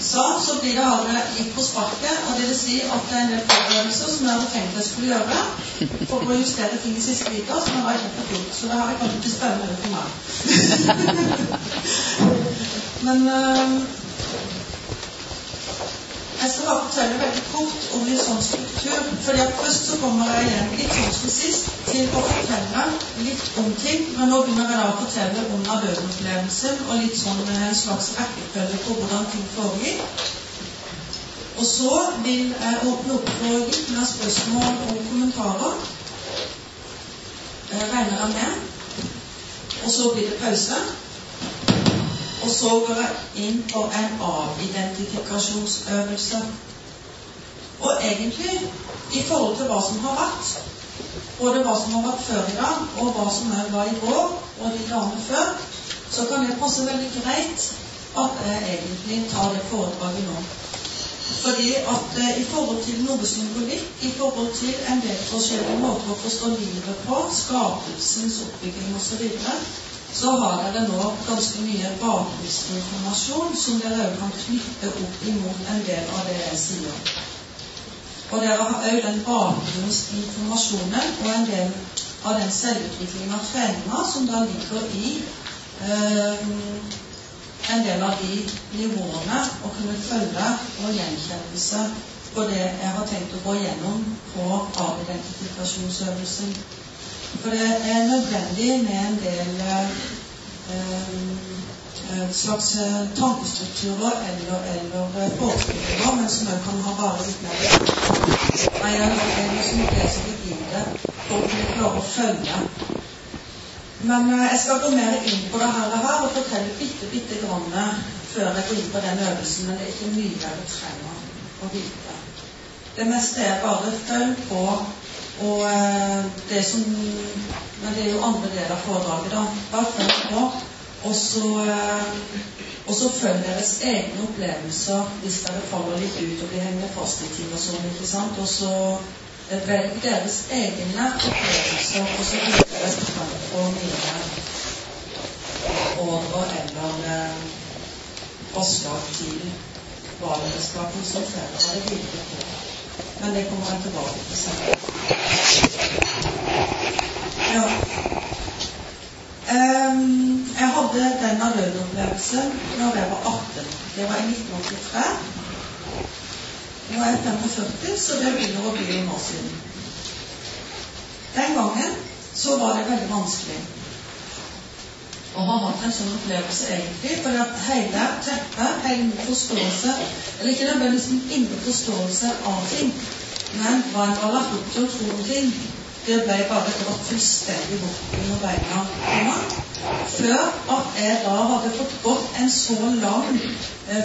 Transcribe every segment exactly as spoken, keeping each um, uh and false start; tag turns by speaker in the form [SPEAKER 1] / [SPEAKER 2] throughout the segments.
[SPEAKER 1] sa, så blir det aldri litt på sparket, og det vil si at det er en del forberedelser som jeg hadde tenkt jeg skulle gjøre for å justere ting i siste vita, som jeg var ikke fått gjort, så det har jeg kanskje ikke spennende for meg. Men øh, jeg skal bare fortelle veldig kort om en sånn struktur, fordi at først så kommer jeg igjen litt sånn som sist til å fortelle litt om ting, men nå begynner jeg da å fortelle om døden-opplevelsen og litt sånn en slags rekkefølge på hvordan ting foregikk. Og så vil jeg åpne opp for litt mer spørsmål og kommentarer. Jeg regner jeg med. Og så blir det pause. Og så går jeg inn på en avidentifikasjonsøvelse. Og egentlig, i forhold til hva som har vært, både hva som har vært før i dag, og hva som var i går, og de dagene før, så kan det passe veldig greit at jeg egentlig tar det foredraget nå. Fordi at eh, i forhold til noe symbolikk, i forhold til en del forskjellige måter å forstå livet på, skapelsens oppbygging og så videre, så har dere nå ganske mye bakgrunnsinformasjon som dere også kan knytte opp imot en del av det jeg sier. Og dere har også den bakgrunnsinformasjonen og en del av den selvutviklingen av treninger som da ligger i eh, en del av de nivåene å kunne følge og gjenkjennelse på det jeg har tenkt å gå gjennom på avidentifikasjonsøvelsen. For det er nødvendig med en del eh, slags tankestrukturer eller, eller forestillinger, men som jeg kan ha bare litt mer. Nei, jeg har liksom ikke så rigide for å kunne klare å følge. Men eh, jeg skal gå mer inn på det her, her og fortelle bitte, bitte grann før jeg går inn på den øvelsen, men det er ikke mye jeg trenger å vite. Det meste er bare følg på. Og eh, det som, men det er jo andre deler av foredraget da, bare følg på, og så, eh, og så følg deres egne opplevelser hvis dere faller litt ut og blir hengende fast i ting og sånn, ikke sant? Og så eh, velg deres egne opplevelser, og så vil dere kan få mye ordre eller eh, forslag til hva dere skal konsentrere dere videre på. Men det kommer jeg tilbake til senere. Ja. Um, jeg hadde denne døden-opplevelsen når jeg var atten. Det var i nitten åttitre. Nå er jeg femogførti, så det begynner å bli noen år siden. Den gangen så var det veldig vanskelig å ha hatt en sånn opplevelse egentlig, for at hele teppet, hele min forståelse, eller ikke nødvendigvis min indre forståelse av ting, men hva en var lagt opp til å tro om ting, det ble bare dratt fullstendig bort under beina på meg, før at jeg da hadde fått gått en så lang eh,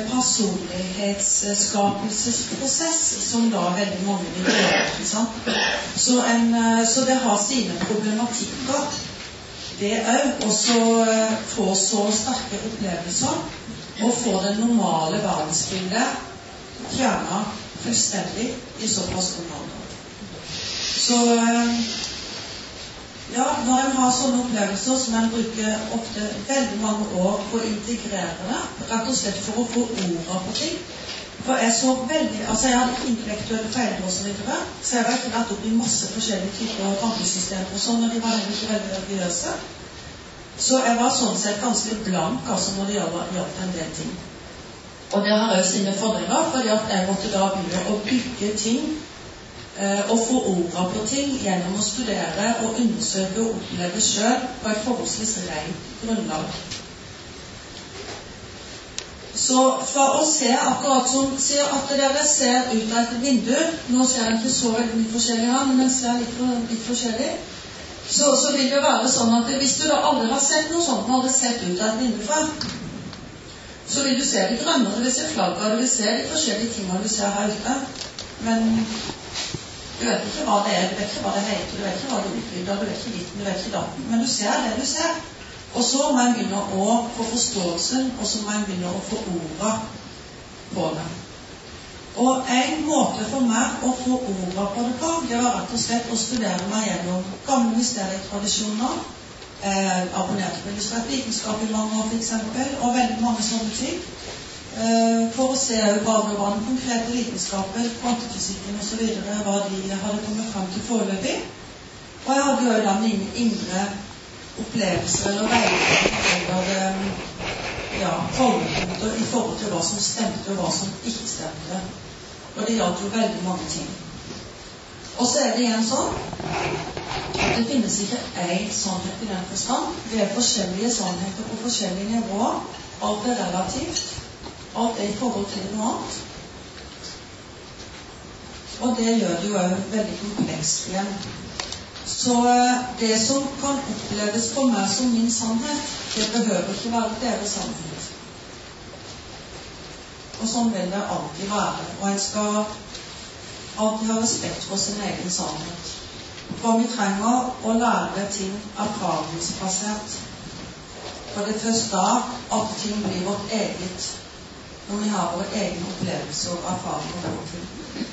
[SPEAKER 1] personlighetsskapelsesprosess som da veldig mange vil gjøre, ikke sant? Så, en, eh, så det har sine problematikker. Det er også eh, få så sterke opplevelser og få det normale verdensbildet fjernet fullstendig i såpass områder. Så eh, ja, når en har sånne opplevelser som en bruker ofte veldig mange år på å integrere det, rett og slett for å få ordet på ting. For jeg så veldig, altså jeg hadde intellektuelle feiler og så videre, så jeg var ikke rett opp i masse forskjellige typer tankesystemer og sånn, og de var heller ikke veldig religiøse. Så jeg var sånn sett ganske blank, altså når det gjaldt en del ting. Og det har også sine fordeler, fordi at jeg måtte da begynne å bygge ting, eh, og få ordet på ting gjennom å studere og undersøke og oppleve selv på et forholdsvis rent grunnlag. Så for å se akkurat som sier at dere ser ut av et vindu, nå ser jeg ikke så veldig mye forskjellig her, men den ser litt, litt forskjellig, så, så vil det være sånn at hvis du da aldri har sett noe sånt, aldri sett ut av et vindu før, så vil du se litt grønner, du vil se flagger, du vil se litt forskjellige ting du ser her ute, men du vet ikke hva det er, du vet ikke hva det heter, du vet ikke hva det utbytter, du vet ikke ditt, du vet ikke datten, men du ser det du ser. Og så må jeg begynne å få forståelsen, og så må jeg begynne å få ordet på det. Og en måte for meg å få ordet på det på, det var rett og slett å studere meg gjennom gamle mysterietradisjoner, eh, abonnerte på illustrert vitenskap i mange år for eksempel, og veldig mange sånne ting. for å se hva det var den konkrete vitenskapen, kvantefysikken og så videre, hva de hadde kommet frem til foreløpig. Og jeg hadde jo da mine yngre opplevelser eller veiledninger eller ja, holdepunkter i forhold til hva som stemte og hva som ikke stemte. Og det gjaldt jo veldig mange ting. Og så er det igjen sånn at det finnes ikke en sannhet i den forstand. Det er forskjellige sannheter på forskjellige nivåer. Alt er relativt. Alt er i forhold til noe annet. Og det gjør det jo også veldig komplekst igjen. Så det som kan oppleves for meg som min sannhet, det behøver ikke være deres sannhet. Og sånn vil det alltid være. Og en skal alltid ha respekt for sin egen sannhet. For vi trenger å lære ting erfaringsbasert. For det er først da at ting blir vårt eget, når vi har våre egne opplevelser og erfaringer over til.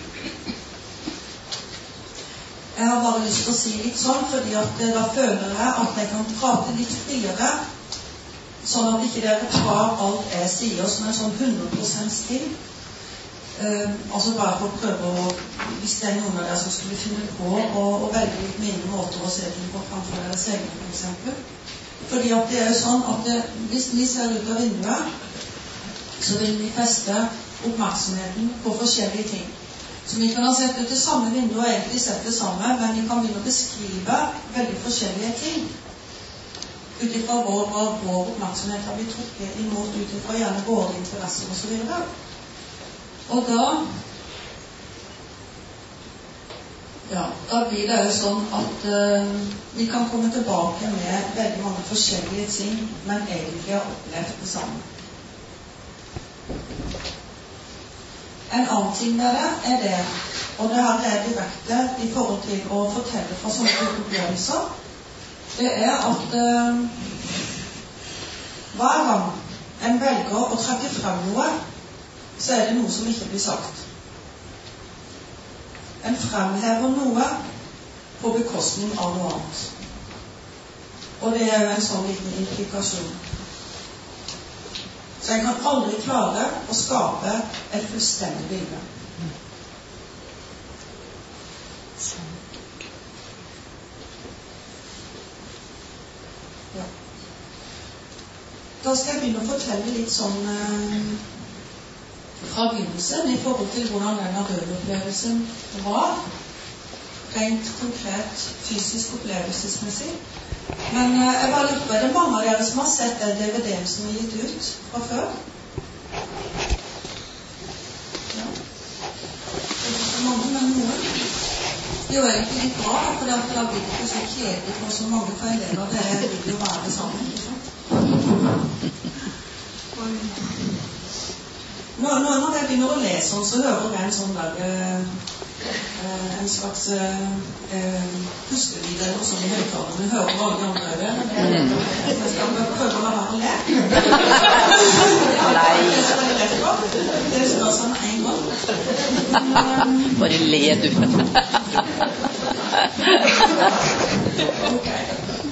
[SPEAKER 1] Jeg har bare lyst til å si litt sånn, fordi at da føler jeg at jeg kan prate litt friere, sånn at ikke dere tar alt jeg sier som en sånn hundre prosent still. Uh, altså bare for å prøve å, hvis det er noen av dere som skulle finne på og, og velge litt mine måter å se ting på framfor deres egne, for eksempel. Fordi at det er jo sånn at det, hvis vi ser ut av vinduet, så vil vi feste oppmerksomheten på forskjellige ting. Så vi kan ha sett ut det samme vinduet og egentlig sett det samme, men vi kan begynne å beskrive veldig forskjellige ting. Utifra vår, vår, vår oppmerksomhet har vi trukket imot utifra gjerne våre interesser og så videre. Og da, ja, da blir det jo sånn at uh, vi kan komme tilbake med veldig mange forskjellige ting, men egentlig har opplevd det samme. En annen ting med det er det, og det her er direkte i forhold til å fortelle fra sånne opplevelser, det er at uh, hver gang en velger å trekke frem noe, så er det noe som ikke blir sagt. En fremhever noe på bekostning av noe annet. Og det er jo en sånn liten implikasjon. Så en kan aldri klare å skape et fullstendig bilde. Ja. Da skal jeg begynne å fortelle litt sånn eh, fra begynnelsen i forhold til hvordan denne dødopplevelsen var, rent konkret fysisk opplevelsesmessig. Men uh, jeg bare lurer på, er det mange av dere som har sett den D V D-en som er gitt ut fra før? Ja. Ikke så mange, men noen. Det er jo egentlig litt bra, for det har blitt ikke så kjedelig for så mange, for en del av det vil jo være sammen, ikke sant? Når, når jeg begynner å lese sånn, så hører jeg en sånn der eh, en slags eh, pustelyd eller noe sånn i høyttaleren. Vi hører alle de andre øyne. Jeg skal prøve å la være å le. Nei. Det er veldig lett på. Det står sånn en gang.
[SPEAKER 2] Bare le, du.
[SPEAKER 1] Ok.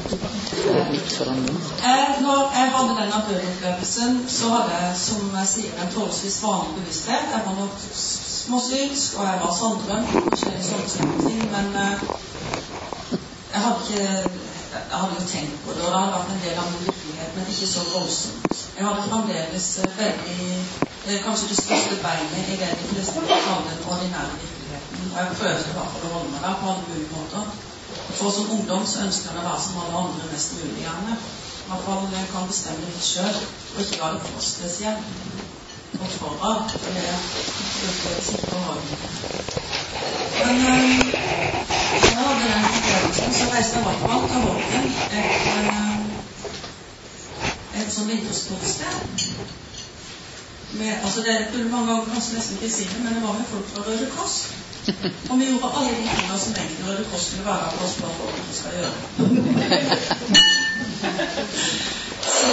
[SPEAKER 1] Eh, når jeg hadde denne dødopplevelsen, så hadde jeg, som jeg sier, en forholdsvis vanlig bevissthet. Jeg var nok småsynsk, og jeg var sondren, forskjellige sånne ting, men eh, jeg hadde ikke, jeg hadde jo tenkt på det, og det hadde vært en del av min virkelighet, men ikke så voldsomt. Jeg hadde fremdeles veldig, eh, kanskje det største beinet i det de fleste kaller den ordinære virkeligheten, og jeg prøvde i hvert fall å holde meg der på alle mulige måter. For som ungdom så ønsker jeg å være som alle andre mest mulig gjerne. I hvert fall jeg kan bestemme litt selv, og ikke la det frostes igjen. Og foran, for det føles ikke å ha det. Men øh, når jeg hadde den opplevelsen, så reiste jeg i hvert fall til Horgen, et, øh, et sånn vintersportsted. Med, altså det kunne mange ganger kanskje nesten ikke si det, men det var med folk fra Røde Kors. Og vi gjorde alle de tingene som egentlig Røde Kors skulle være på oss for at vi skal gjøre. så,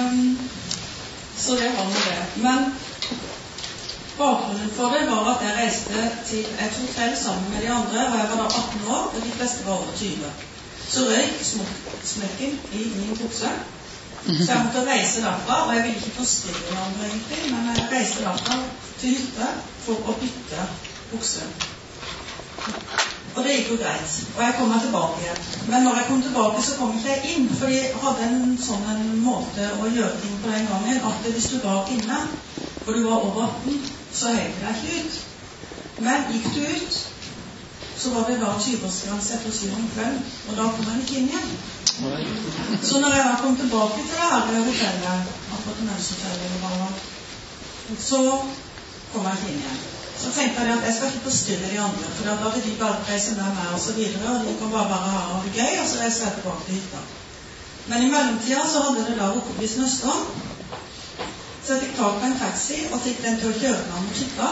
[SPEAKER 1] så det var med det. Men bakgrunnen for det var at jeg reiste til et hotell sammen med de andre, og jeg var da atten år, og de fleste var over tyve. Så røyk smekken i min bukse. Så jeg måtte reise derfra, og jeg ville ikke forstyrre de andre egentlig, men jeg reiste derfra til hytte for å bytte bukse. Og det gikk jo greit, og jeg kom meg tilbake igjen. Men når jeg kom tilbake, så kom ikke jeg inn, for de hadde en sånn en måte å gjøre ting på den gangen, at hvis du var inne, og du var over atten, så helte deg ikke ut. Men gikk du ut, så var det da tjue-årsgrense etter syv om kvelden, og da kom jeg ikke inn igjen. Så når jeg da kom tilbake til det her hotellet, appartementshotellet, så kom jeg ikke inn igjen. Så tenkte jeg at jeg skal ikke forstyrre de andre, for da hadde de bare reise med meg og så videre, og de kan bare være her og ha det gøy, og så reiser jeg tilbake til hytta. Men i mellomtida så hadde det da rukket bli snøstorm, så jeg fikk tak på en taxi og fikk den til å kjøre meg mot hytta,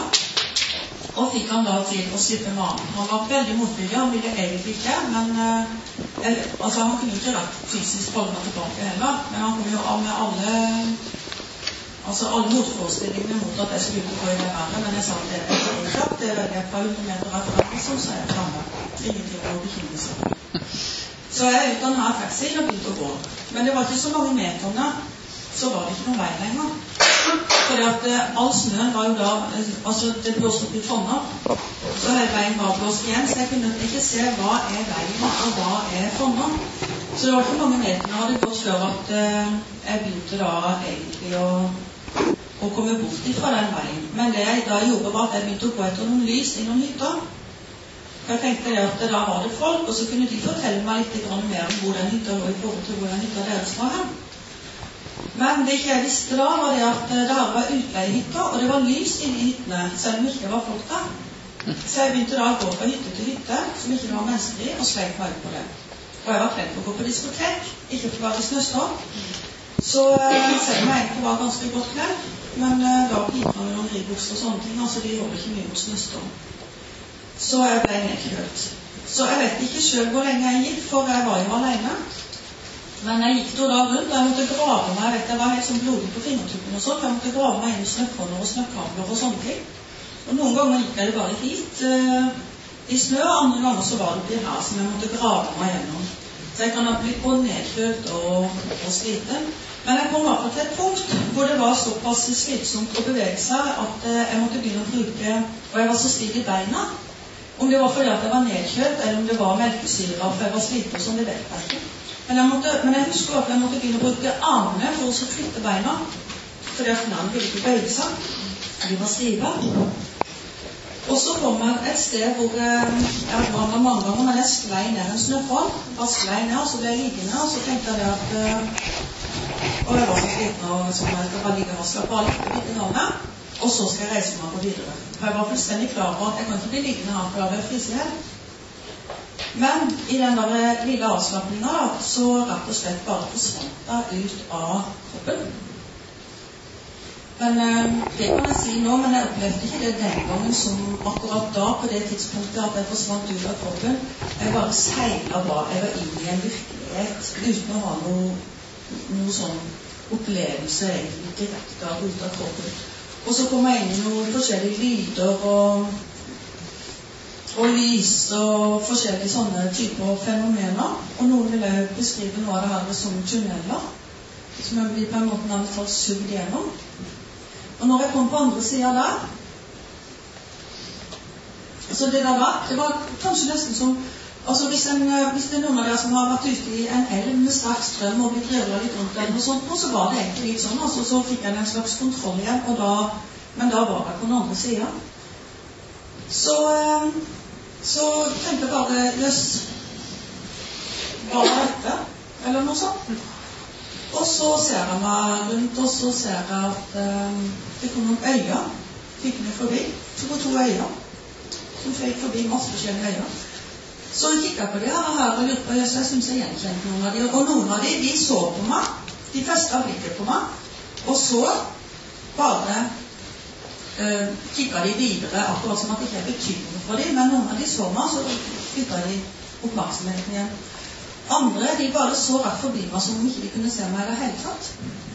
[SPEAKER 1] og fikk han da til å slippe meg av. Han var veldig motvillig, han ville egentlig ikke, men eh, altså han kunne ikke rett fysisk holde meg tilbake heller, men han kom jo av med alle Altså alle motforestillingene mot at jeg skulle ut og gå i det været, men jeg sa at det er ikke klart, det er veldig et par hundre meter etter hvert, så er jeg fremme. Ingenting å bekymre seg. Så jeg er ute av denne taxien og begynte å gå. Men det var ikke så mange meterne, så var det ikke noen vei lenger. Fordi at uh, all snøen var jo da, uh, altså det blåste opp i Trondheim, så hele veien var blåst igjen, så jeg kunne ikke se hva er veien og hva er Trondheim. Så det var ikke mange meterne jeg hadde gått før at uh, jeg begynte da egentlig å og komme bort fra den veien. Men det jeg da gjorde var at jeg begynte å gå etter noen lys i noen hytter. For jeg tenkte det at da var det folk, og så kunne de fortelle meg litt mer om hvor den hytta var i forhold til hvor den hytta deres var hen. Men det ikke jeg visste da, var det at det her var utleiehytter, og det var lys inne i hyttene, selv om ikke det var folk der. Så jeg begynte da å gå fra hytte til hytte, som ikke var mennesker i, og sleit meg på det. Og jeg var kledd for å gå på diskotek, ikke for å være i snøstorm. Så selv om jeg egentlig var ganske godt kledd, men uh, da pipet med noen ribukser og sånne ting, altså de holder ikke mye mot snøstorm. Så jeg ble nedkjølt. Så jeg vet ikke selv hvor lenge jeg gikk, for jeg var jo alene. Men jeg gikk da rundt, jeg måtte grave meg, jeg vet jeg var helt sånn blodig på fingertuppen og sånt, jeg måtte grave meg inn i snøkronner og snøkabler og sånne ting. Og noen ganger gikk jeg bare hit uh, i snø, og andre ganger så var det oppi her som jeg måtte grave meg gjennom. Så jeg kan ha blitt både nedkjølt og, og sliten. Men jeg kom i hvert fall til et punkt hvor det var såpass slitsomt å bevege seg at eh, jeg måtte begynne å bruke, og jeg var så stiv i beina. Om det var fordi at jeg var nedkjølt, eller om det var melkesyre, for jeg var sliten, sånn, det vet jeg ikke. Men jeg, måtte, men jeg husker at jeg måtte begynne å bruke armene for å flytte beina, fordi at knærne ville ikke bøye seg. De var stive. Og så kom jeg et sted hvor eh, jeg var med mange ganger, men jeg sklei ned en snøfall. Jeg sklei ned, og så ble jeg liggende, og så tenkte jeg at eh, og jeg var så sliten og sånn, jeg skal bare ligge og slappe av litt litt i navnet, og så skal jeg reise meg på videre. For jeg var fullstendig klar på at jeg kan ikke bli liggende her, for da vil jeg fryse i hjel. Men i den der lille avslappningen da, så rett og slett bare forsvant jeg ut av kroppen. Men eh, det kan jeg si nå, men jeg opplevde ikke det den gangen som akkurat da, på det tidspunktet at jeg forsvant ut av kroppen. Jeg bare seilet bra, jeg var inne i en virkelighet uten å ha noe noen sånn opplevelse egentlig direkte av ut av kroppen. Og så kom jeg inn i noen forskjellige lyder og, og lys og forskjellige sånne typer fenomener. Og noen vil jeg beskrive noe av det her som tunneler, som jeg blir på en måte nærmest har sugd gjennom. Og når jeg kom på andre siden der, så det der var, det var kanskje nesten som Altså hvis, en, hvis det er noen av dere som har vært ute i en elv med sterk strøm og blitt drevet litt rundt den og sånt, og så var det egentlig litt sånn, altså så fikk jeg en slags kontroll igjen, og da, men da var jeg på den andre siden. Så, så tenkte jeg bare, jøss, hva er dette? Eller noe sånt. Og så ser jeg meg rundt, og så ser jeg at um, det kom noen øyer, fikk meg forbi, det var to øyer, som fikk forbi masse forskjellige øyer. Så jeg kikket på de her, her og lurte på, jeg synes jeg gjenkjente noen av de, og noen av de, de så på meg, de festet blikket på meg, og så bare uh, kikket de videre, akkurat som at det ikke er betydning for dem, men noen av de så meg, så flyttet de oppmerksomheten igjen. Andre, de bare så rett forbi meg, som om ikke de kunne se meg i det hele tatt.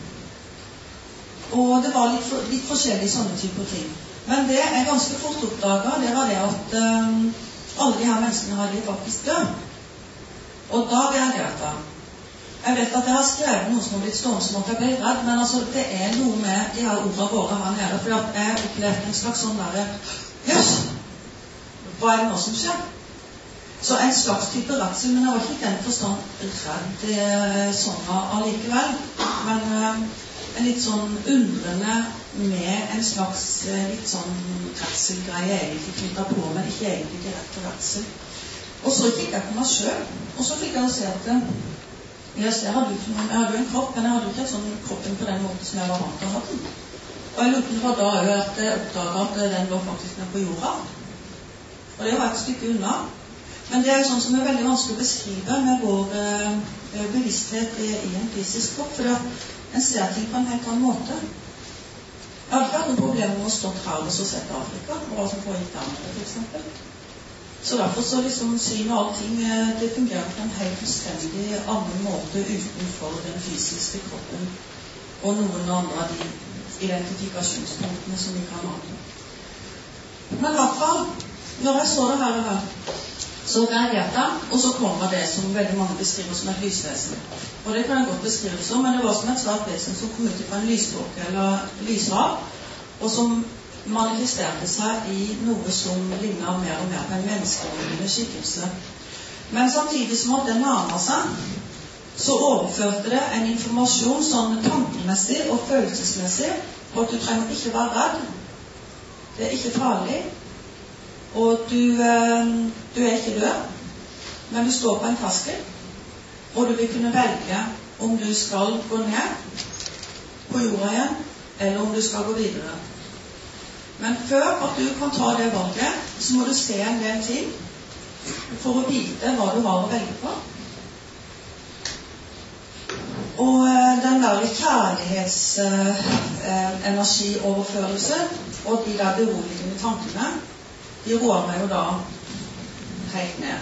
[SPEAKER 1] Og det var litt, for, litt forskjellige sånne typer ting. Men det jeg ganske fort oppdaget, det var det at uh, alle de her menneskene har de faktisk død. Og da reagerte jeg. Jeg vet at jeg har skrevet noe som har blitt stående som at jeg ble redd, men altså, det er noe med de her ordene våre her nede, for jeg opplevde en slags sånn der, jøss, hva er det nå som skjer? Så en slags type redsel, men jeg var ikke i den forstand redd sånn allikevel, men uh, en litt sånn undrende med en slags uh, litt sånn redselgreie egentlig knyttet på, men ikke egentlig direkte redsel. Og så kikket jeg på meg selv, og så fikk jeg å se at yes, jeg, hadde jo, jeg hadde jo en kropp, men jeg hadde jo ikke sånn kroppen på den måten som jeg var vant til å ha den. Og jeg lurte på da jo at jeg oppdaget at den lå faktisk ned på jorda. Og det var et stykke unna. Men det er jo sånn som er veldig vanskelig å beskrive med vår eh, bevissthet i, i en fysisk kropp, for en ser ting på en helt annen måte. Jeg hadde ikke hatt noen problemer med å stå her og så sett Afrika, og hva som foregikk der med det, for eksempel. Så derfor så liksom syn og allting, det fungerer på en helt fullstendig annen måte utenfor den fysiske kroppen og noen andre av de identifikasjonspunktene som vi kan ha. Men i hvert fall, når jeg så det her og her, så reagerte jeg, og så kommer det som veldig mange beskriver som et lysvesen. Og det kan jeg godt beskrive som, men det var som et svært vesen som kom ut fra en lysvåke eller lyshav, og som manifesterte seg i noe som lignet mer og mer på en menneskelignende skikkelse. Men samtidig som at det nærmet seg, så overførte det en informasjon sånn tankemessig og følelsesmessig, og at du trenger ikke være redd. Det er ikke farlig, og du, du er ikke død, men du står på en terskel, og du vil kunne velge om du skal gå ned på jorda igjen, eller om du skal gå videre. Men før at du kan ta det valget, så må du se en del ting for å vite hva du har å velge på. Og den der kjærlighetsenergioverførelse og de der beroligende tankene, de roer meg jo da helt ned.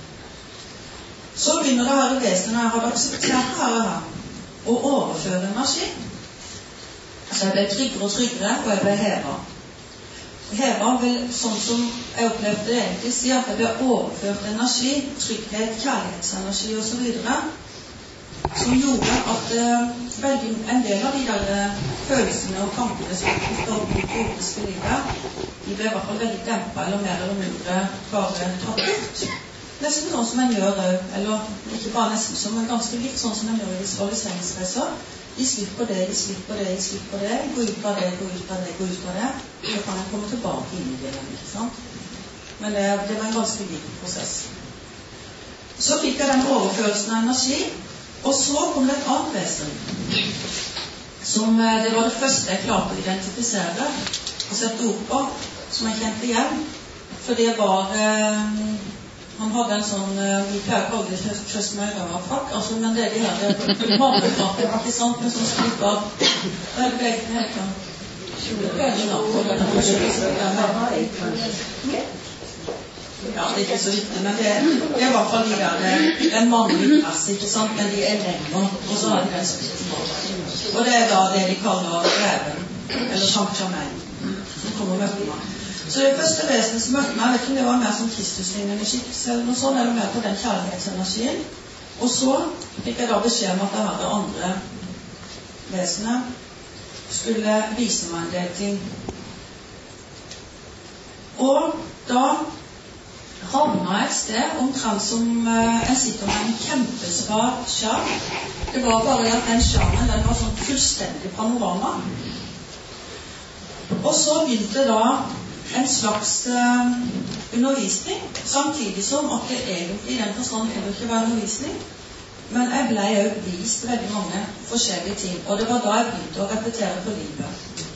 [SPEAKER 1] Så begynner det her i vesenet når jeg hadde akseptert her og her, å overføre energi. Så jeg ble tryggere og tryggere, og jeg ble hevet. Hevet vil, sånn som jeg opplevde det egentlig, si at jeg ble overført energi, trygghet, kjærlighetsenergi og så videre, som gjorde at uh, veldig, en del av de der uh, følelsene og tankene som knyttet opp mot jordiske livet, de ble i hvert fall veldig dempet, eller mer eller mindre bare tatt ut. Nesten sånn som en gjør, eller ikke bare nesten som, men ganske litt sånn som en gjør i visualiseringsreiser. Gi slipp på det, gi slipp på det, gi slipp på det, gå ut av det, gå ut av det, gå ut av det. Så kan jeg komme tilbake inn i det, ikke sant? Men det, det var en ganske liten prosess. Så fikk jeg den overførelsen av energi, og så kom det et annet vesen, som det var det første jeg klarte å identifisere og sette ord på, som jeg kjente igjen. For det var... Eh, Han hadde en sånn, vi pleier å kalle det først med røverfrakk, altså, men det er de her, det er marmefrakk, ikke sant, med sånn slipp av, det er det ikke helt sånn, ja, det er ikke så viktig, men det, det er i hvert fall de der, det er en mannlig press, ikke sant, men de er lenger, og så har de den spitten, og det er da det de kaller reven, eller Saint-Germain, som kommer og møter meg. Så det første vesenet som møtte meg, jeg vet ikke om det var mer som Kristuslignende skikkelse eller noe sånt, eller mer på den kjærlighetsenergien. Og så fikk jeg da beskjed om at det her andre vesenet skulle vise meg en del ting. Og da havna jeg et sted omtrent som en sitter med en kjempesvar skjerm. Det var bare at den skjermen, den var sånn fullstendig panorama. Og så begynte da en slags uh, undervisning, samtidig som at det egentlig i den forstand heller ikke var undervisning, men jeg ble jo vist veldig mange forskjellige ting, og det var da jeg begynte å repetere på livet.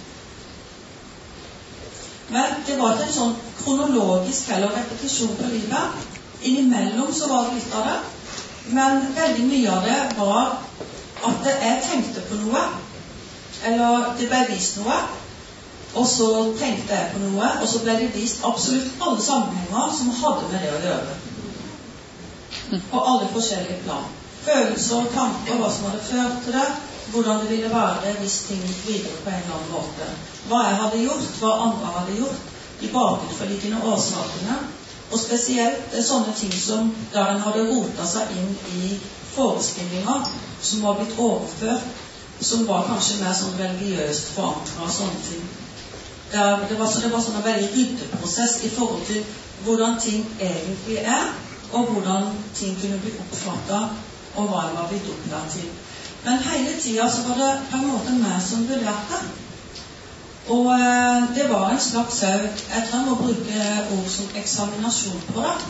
[SPEAKER 1] Men det var ikke en sånn kronologisk heller repetisjon på livet. Innimellom så var det litt av det, men veldig mye av det var at jeg tenkte på noe, eller det ble vist noe, og så tenkte jeg på noe, og så ble det vist absolutt alle sammenhenger som hadde med det å gjøre. På alle forskjellige plan. Følelser, tanker, hva som hadde ført til det, hvordan det ville være hvis ting gikk videre på en eller annen måte. Hva jeg hadde gjort, hva andre hadde gjort, de bakenforliggende årsakene, og spesielt sånne ting som der en hadde rotet seg inn i forestillinger som var blitt overført, som var kanskje mer sånn religiøst forankret og sånne ting. Det var, så det var sånn en veldig ryddeprosess i forhold til hvordan ting egentlig er, og hvordan ting kunne bli oppfattet, og hva det var blitt opplært til. Men hele tiden så var det på en måte meg som vurderte. Og eh, det var en slags sau, jeg tror jeg må bruke ord som eksaminasjon på det.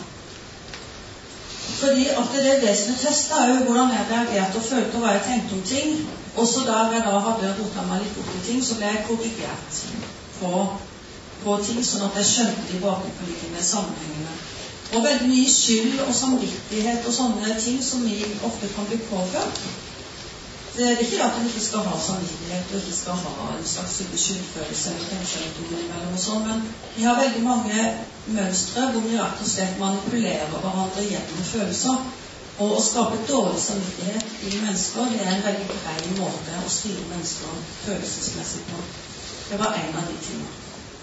[SPEAKER 1] Fordi at det vesentlig testet er jo hvordan jeg reagerte og følte og hva jeg tenkte om ting. Også der jeg da hadde rotet meg litt opp i ting, så ble jeg korrigert på, på ting, sånn at jeg skjønte de bakenforliggende sammenhengene. Og veldig mye skyld og samvittighet og sånne ting som vi ofte kan bli påført. Det er ikke at en ikke skal ha samvittighet og ikke skal ha en slags skyldfølelse eller tenker litt om innimellom og sånn, men vi har veldig mange mønstre hvor vi rett og slett manipulerer hverandre gjennom følelser. Og å skape dårlig samvittighet i mennesker, det er en veldig grei måte å styre mennesker følelsesmessig på. Det var en av de tingene.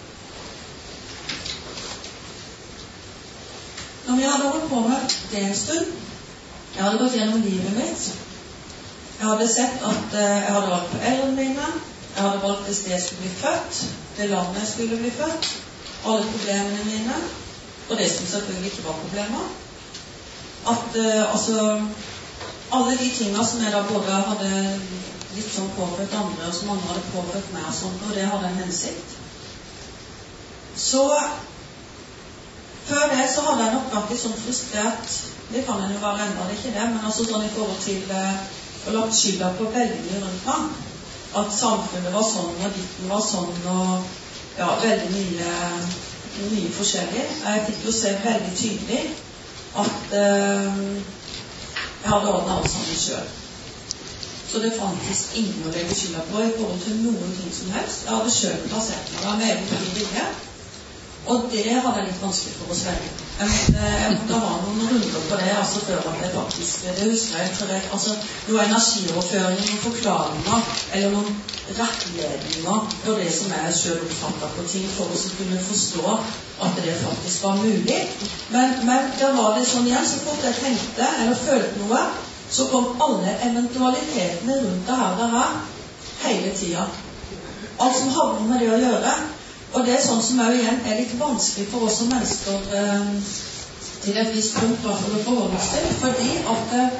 [SPEAKER 1] Når vi hadde holdt på med det en stund, jeg hadde gått gjennom livet mitt, jeg hadde sett at eh, jeg hadde valgt foreldrene mine, jeg hadde valgt det sted jeg skulle bli født, det landet jeg skulle bli født, alle problemene mine, og det som selvfølgelig ikke var problemer. At eh, altså, alle de tingene som jeg da både hadde litt sånn påført andre, og som andre hadde påført meg og sånt, og det hadde en hensikt. Så før det så hadde jeg nok vært litt sånn frustrert, det kan en jo være enda, det er ikke det, men altså sånn i forhold til eh, å lagt skylda på veldig mye rundt meg. At samfunnet var sånn, og ditten var sånn, og ja, veldig mye, mye forskjellig. Jeg fikk jo se veldig tydelig at eh, jeg hadde ordnet alt sammen selv. Så det fantes ingen å legge skylda på i forhold til noen ting som helst. Jeg hadde selv plassert meg med egen fri vilje, og det hadde jeg litt vanskelig for å svelge. Jeg måtte, jeg måtte ha noen runder på det, altså før at jeg faktisk, det husker jeg, for jeg, altså noe energioverføring, noen forklaringer, eller noen rettledninger på det som jeg selv oppfattet på ting, for å kunne forstå at det faktisk var mulig. Men, men da var det sånn igjen, så fort jeg tenkte, eller følte noe, så kom alle eventualitetene rundt det her, det her, hele tiden. Alt som hadde med det å gjøre. Og det er sånn som er, igjen, er litt vanskelig for oss som mennesker eh, til et visst punkt for å forholde oss til, fordi at eh,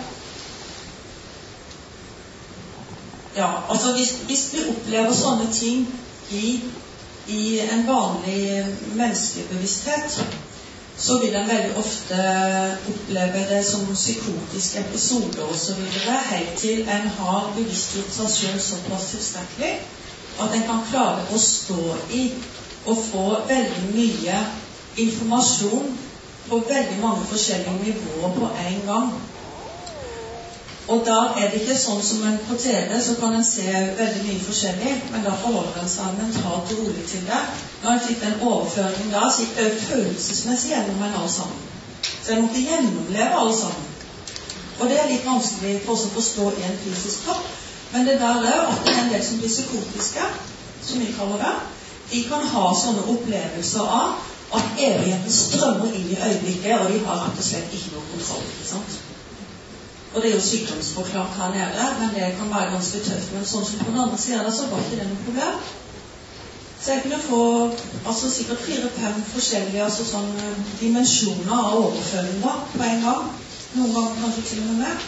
[SPEAKER 1] ja, altså hvis, hvis vi opplever sånne ting i, i en vanlig menneskelig bevissthet, så vil en veldig ofte oppleve det som psykotiske episoder og så videre, helt til en har bevisstgjort seg selv såpass tilstrekkelig at en kan klare å stå i og få veldig mye informasjon på veldig mange forskjellige nivåer på en gang. Og da er det ikke sånn som en på T V, så kan en se veldig mye forskjellig, men da forholder en seg mentalt rolig til det. Når en fikk den overføringen da, så gikk det følelsesmessig gjennom en alle sammen. Så jeg måtte gjennomleve alle sammen. Og det er litt vanskelig for oss å forstå i en fysisk kropp, men det der er at det er en del som blir psykotiske, som vi kaller det. De kan ha sånne opplevelser av at evigheten strømmer inn i øyeblikket, og de har rett og slett ikke noe kontroll, ikke sant? Og det er jo sykdomsforklart her nede, men det kan være ganske tøft. Men sånn som på den andre siden, så var ikke det noe problem. Så jeg kunne få altså sikkert fire-fem forskjellige altså sånn, dimensjoner av overføringer på en gang. Noen ganger kanskje til og med mer.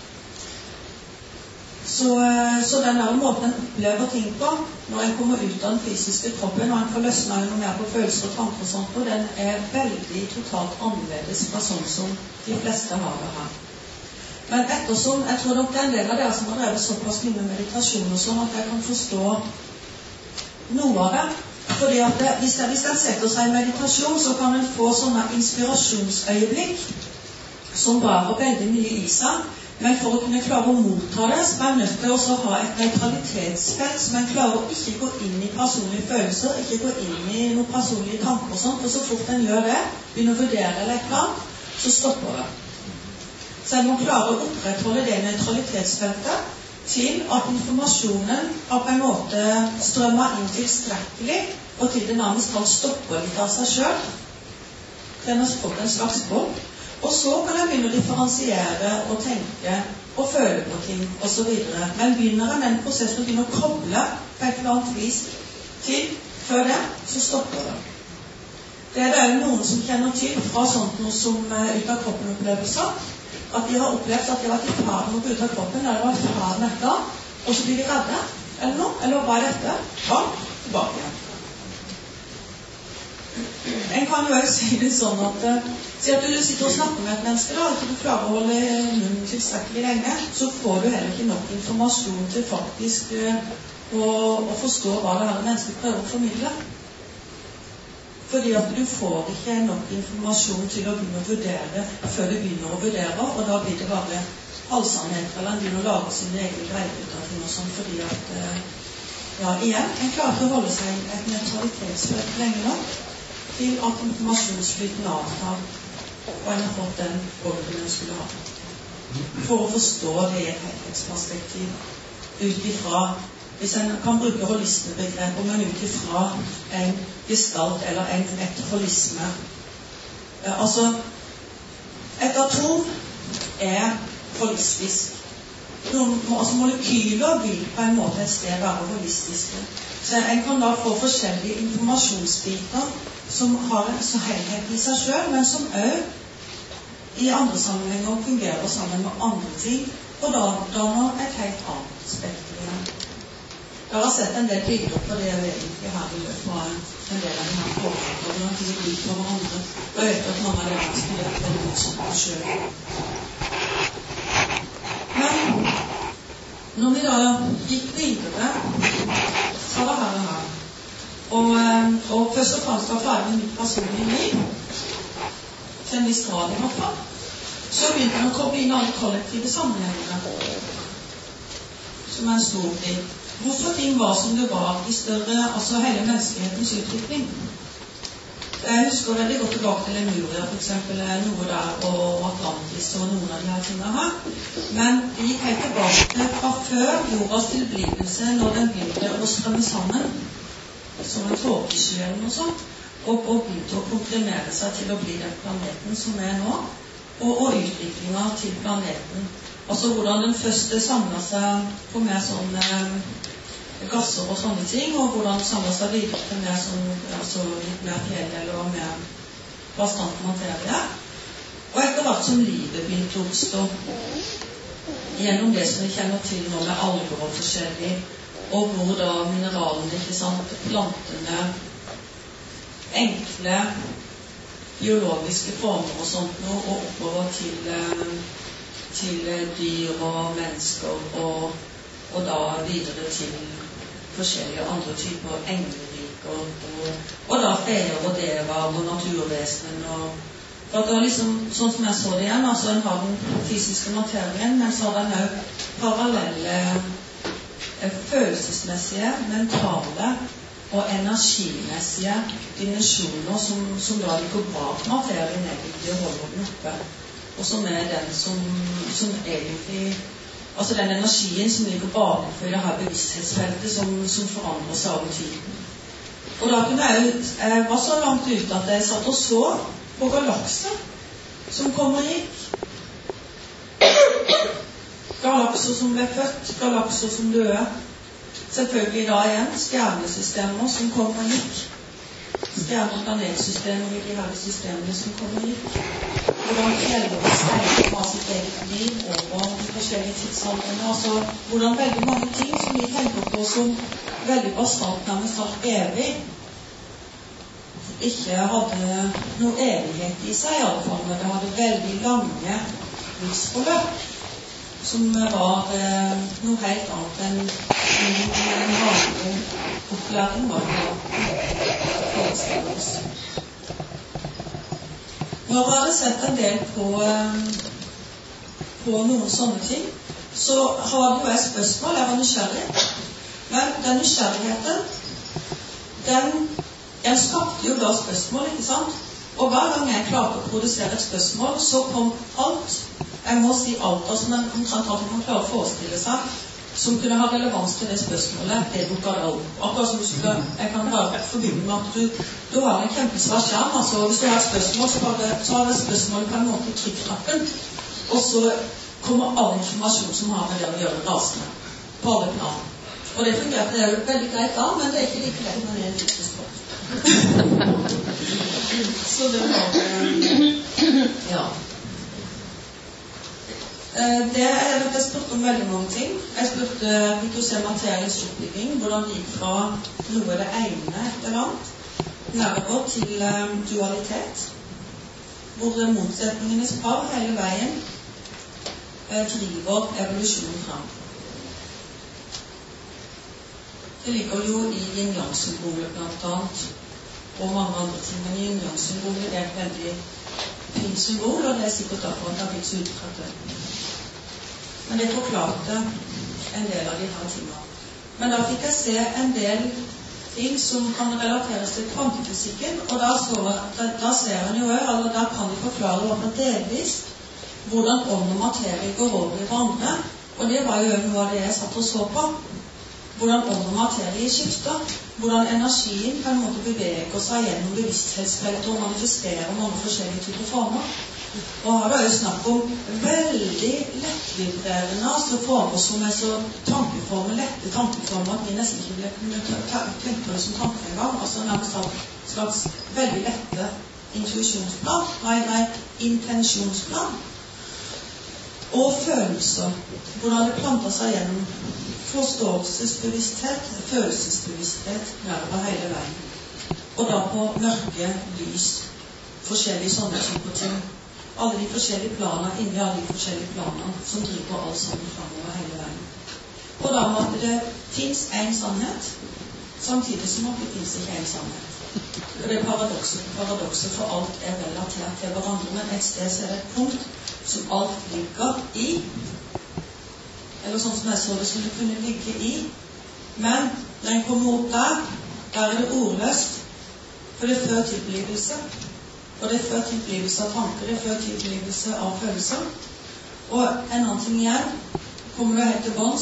[SPEAKER 1] Så, så den der måten en opplever ting på, når en kommer ut av den fysiske kroppen, når en får løsnet noe mer på følelser og tanker og sånt, og den er veldig totalt annerledes fra sånn som de fleste har det her. Men ettersom, jeg tror nok det er en del av dere som har drevet såpass mye med meditasjon og sånn, at jeg kan forstå noe av det. Fordi at det, hvis, jeg, hvis en setter seg i meditasjon, så kan en få sånne inspirasjonsøyeblikk som bare har veldig mye i seg. Men for å kunne klare å motta det, så er en nødt til å ha et neutralitetsfelt, så man klarer å ikke gå inn i personlige følelser, ikke gå inn i noen personlige tanker og sånt, og så fort en gjør det, begynner å vurdere eller et eller annet, så stopper det. Så en må klare å opprettholde det neutralitetsfeltet til at informasjonen har på en måte strømmer inn tilstrekkelig, og til det nærmest kan stoppe litt av seg selv. Den har fått en slags bob. Og så kan jeg begynne å differensiere og tenke og føle på ting og så videre. Men begynner jeg den prosessen å begynne å koble på et eller annet vis til før det, så stopper det. Det er det jo noen som kjenner til fra sånt noe som uh, ut av kroppen-opplevelser, at de har opplevd at de har vært i ferd med å gå ut av kroppen, eller de har vært i ferd med dette, og så blir de redde, eller noe, eller hva er dette? Ja, tilbake igjen. En kan jo også si det sånn at uh, si at du sitter og snakker med et menneske da, og du klarer å holde munnen tilstrekkelig lenge, så får du heller ikke nok informasjon til faktisk uh, å, å forstå hva det her mennesket prøver å formidle. Fordi at du får ikke nok informasjon til å begynne å vurdere før du begynner å vurdere, og da blir det bare halvsannhet, eller en begynner å lage sine egne greier ut av ting og sånn, fordi at uh, ja, igjen, en klarer ikke å holde seg et neutralitetsfelt lenge nok til at informasjonsflyten avtar, og en har fått den orden en skulle ha. For å forstå det i et helhetsperspektiv, ut ifra, hvis en kan bruke holismebegrep, men ut ifra en gestalt eller en et holisme. Eh, altså, et atom er holistisk. Noen, altså molekyler vil på en måte et sted være holistiske. Så en kan da få forskjellige informasjonsbiter som har en så helhet i seg selv, men som også i andre sammenhenger fungerer sammen med andre ting, og da danner et helt annet spekter igjen. Jeg har sett en del bilder på det jeg egentlig her i løpet av en del av de her forholdene, hvordan de er ut på hverandre, og jeg vet at mange av dem har studert veldig mye sånn selv. Men når vi da gikk videre fra det her og her, og, og først og fremst var ferdig med mitt personlige liv, til en viss grad i hvert fall, så begynte jeg å koble inn alle kollektive sammenhengene, som er en stor ting. Hvorfor ting var som det var i større, altså hele menneskehetens utvikling. Jeg husker veldig godt tilbake til Lemuria, for eksempel, noe der, og Atlantis og noen av de her tingene her. Men det gikk helt tilbake fra før jordas tilblivelse, når den begynte å strømme sammen, som en tåkesky eller noe sånt, og, og begynte å komprimere seg til å bli den planeten som er nå, og, og utviklingen til planeten. Altså hvordan den første samlet seg på mer sånn eh, gasser og sånne ting, og hvordan den samlet seg videre til mer sånn, altså litt mer fjell og mer bastant materie. Og etter hvert som livet begynte å oppstå, gjennom det som vi kjenner til nå med alger og forskjellig, og hvor da mineralene, ikke sant, plantene, enkle biologiske former og sånt nå, og oppover til, til dyr og mennesker, og, og da videre til forskjellige andre typer engleriker, og, og da feer og dever og naturvesen, og for at det var liksom, sånn som jeg så det igjen, altså en har den fysiske materien, men så har den også parallelle følelsesmessige, mentale og energimessige dimensjoner som, som da ligger bak materien egentlig og holder den oppe, og som er den som, som egentlig, altså den energien som ligger bakenfor i det her bevissthetsfeltet som, som forandrer seg over tiden. Og da kunne jeg, jeg var så langt ut at jeg satt og så på galakser som kom og gikk. Galakser som ble født, galakser som døde. Selvfølgelig da igjen stjernesystemer som kom og gikk. Stjerne- og planetsystemer i de her systemene som kom og gikk. Hvordan fjeller og steiner har sitt eget liv over de forskjellige tidsaldrene. Altså hvordan veldig mange ting som vi tenker på som veldig bastant nærmest alt evig, ikke hadde noe evighet i seg i alle fall, men det hadde veldig lange livsforløp som var eh, noe helt annet enn en vanlig opplæring var å forestille oss. Når jeg hadde sett en del på, eh, på noen sånne ting, så hadde jo jeg spørsmål, jeg var nysgjerrig. Men den nysgjerrigheten, den, den skapte jo da spørsmål, ikke sant? Og hver gang jeg klarte å produsere et spørsmål, så kom alt, jeg må si alt, altså men omtrent alt man klarer å forestille seg, som kunne ha relevans til det spørsmålet, det dukker da opp. Akkurat som du skal, jeg kan bare forbinde med at du, du har en kjempesvær skjerm, altså hvis du har et spørsmål, så, bare, så har det spørsmålet på en måte trykknappen, og så kommer all informasjon som har med det å gjøre rasende, på alle plan. Og det fungerer, det er jo veldig greit da, men det er ikke like greit når det er en fysisk språk. Så det var, ja. Det er at jeg spurte om veldig mange ting. Jeg spurte, fikk jo se materiens oppbygging, hvordan det gikk fra noe det ene eller annet, nærmere til um, dualitet, hvor motsetningenes par hele veien uh, driver evolusjonen fram. Det ligger jo i yin-yang-symbolet blant annet, og mange andre ting, men yin-yang-symbolet er et veldig fint symbol, og det er sikkert derfor at det har blitt så utrettet det. Men det forklarte en del av de her tingene. Men da fikk jeg se en del ting som kan relateres til kvantefysikken, og da, så, da, da ser en jo, eller da kan de forklare over delvis hvordan ånd og materie går over i hverandre, og det var jo noe av det jeg satt og så på. Hvordan ånd og materie skifter, hvordan energien på en måte beveger seg gjennom bevissthetsfeltet og manifesterer mange forskjellige typer former. Og her er jo snakk om veldig lettvibrerende, altså former som er så tankeformer, lette tankeformer, at vi nesten ikke vil kunne tenke på det som tanke en gang, altså nærmest en slags veldig lette intuisjonsplan, nei, nei, intensjonsplan. Og følelser, hvordan det planter seg gjennom forståelsesbevissthet, følelsesbevissthet, nærmere hele veien. Og da på mørke, lys, forskjellige sånne typer ting. Alle de forskjellige planer, inni alle de forskjellige planer, som driver alt sammen fremover hele veien. Og da må det finnes en sannhet, samtidig som at det finnes ikke en sannhet. Og det er paradokset, paradokset for alt er relatert til hverandre, men et sted så er det et punkt som alt ligger i, eller sånn som jeg så det skulle kunne ligge i, men når en kommer opp der, der er det ordløst, for det er før tilblivelse, og det er før tilblivelse av tanker, det er før tilblivelse av følelser. Og en annen ting igjen, kommer det helt til bånds,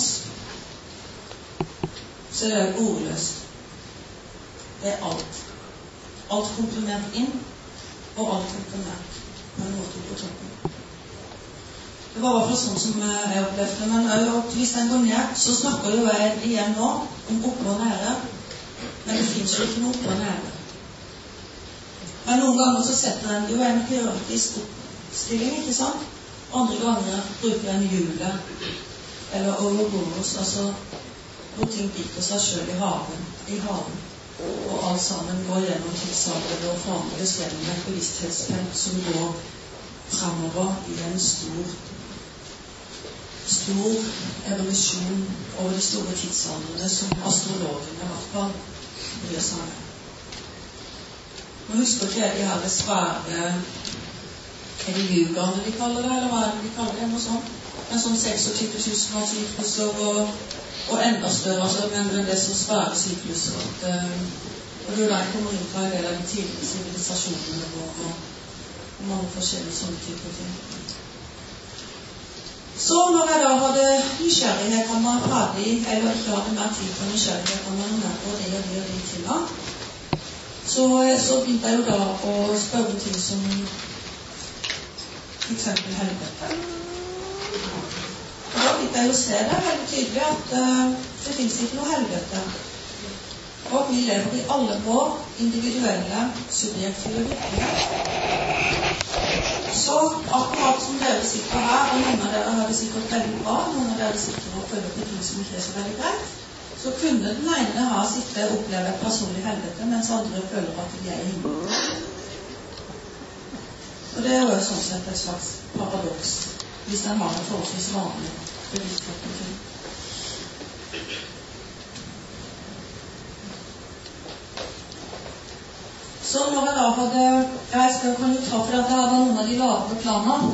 [SPEAKER 1] så er det ordløst. Det er alt. Alt komprimert inn, og alt komprimert på en måte på toppen. Det var i hvert fall sånn som jeg opplevde det, men hvis en går ned, så snakker jo jeg igjen nå om oppe og nære, men det finnes jo ikke noe oppe og nære. Men noen ganger så setter en jo en hierarkisk oppstilling, ikke sant? Andre ganger bruker en hjulet, eller overboros, altså hvor ting biter seg selv i haven, i haven. Og alt sammen går gjennom tidsalder og forandres gjennom et bevissthetsfelt som går fremover i en stor stor evolusjon over de store tidsaldrene som astrologene i hvert fall bryr seg med. Nå husker ikke jeg de her svære, er det jugerne de kaller det, eller hva er det de kaller det, noe sånt? En sånn tjueseks tusen av sykluser og, og enda større, altså, men det er så svære sykluser at, uh, og det er jo der kommer inn på en del av de tidlige sivilisasjonene og, og mange forskjellige sånne typer ting. Så når jeg da hadde nysgjerrighet om man ferdig, eller ikke hadde mer tid på nysgjerrighet om man mer på det og det og de tingene, så, så begynte jeg jo da å spørre om ting som for eksempel helvete. Og da fikk jeg jo se det veldig tydelig at uh, det finnes ikke noe helvete. Og at vi lever i alle vår individuelle, subjektive virkelighet. Så akkurat som dere sitter her, og noen av dere har det sikkert veldig bra, noen av dere sitter og føler på ting som ikke er så veldig greit, så kunne den ene ha sittet og oppleve et personlig helvete, mens andre føler at de er i himmelen. Og det er jo sånn sett et slags paradoks, hvis den har en forholdsvis vanlig bevissthet om ting. Så når jeg da hadde, jeg skal kan jo ta for at jeg hadde noen av de lavere planer,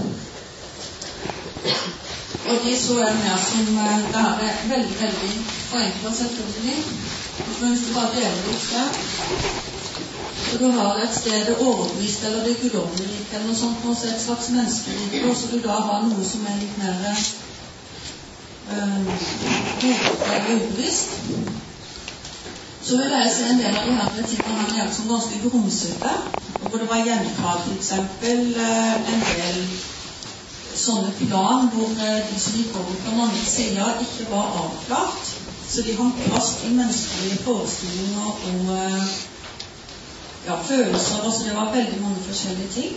[SPEAKER 1] og de så jeg mer som, det her er veldig, veldig forenklet selvfølgelig, men hvis du bare deler det ikke, så du har et sted det overbevist, eller det guddommelige, eller noe sånt, også et slags menneskerike, og så du da har noe som er litt mer, uh, ubevisst, så vil jeg se en del av de her tingene her igjen som ganske grumsete, og hvor det var gjentatt for eksempel uh, en del sånne plan hvor uh, de som gikk over på den andre siden ikke var avklart, så de hang fast i menneskelige forestillinger og uh, ja, følelser, altså det var veldig mange forskjellige ting.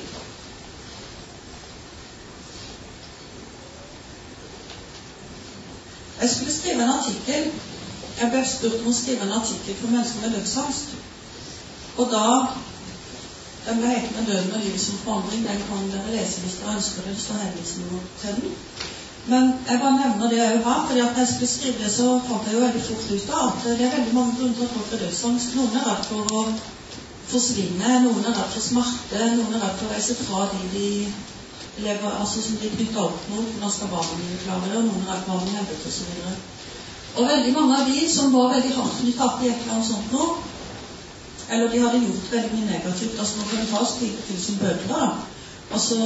[SPEAKER 1] Jeg skulle skrive en artikkel, jeg ble spurt om å skrive en artikkel for mennesker med dødsangst. Og da, den ble hekt med døden og livet som forandring, den kan dere lese hvis dere ønsker det, det står henvisning til den. Men jeg bare nevner det jeg har, fordi at jeg skulle skrive det, så fant jeg jo veldig fort ut av at det er veldig mange grunner til at folk har dødsangst. Noen er redd for å forsvinne, noen er redd for smerte, noen er redd for å reise fra de de lever, altså som de knytter opp mot, når skal barna bli klare det, og noen er redd for helvete og så videre. Og veldig mange av de som var veldig hardt knyttet opp i et eller annet sånt nå, eller de hadde gjort veldig mye negativt, altså man kunne ta fire tusen bødler da, altså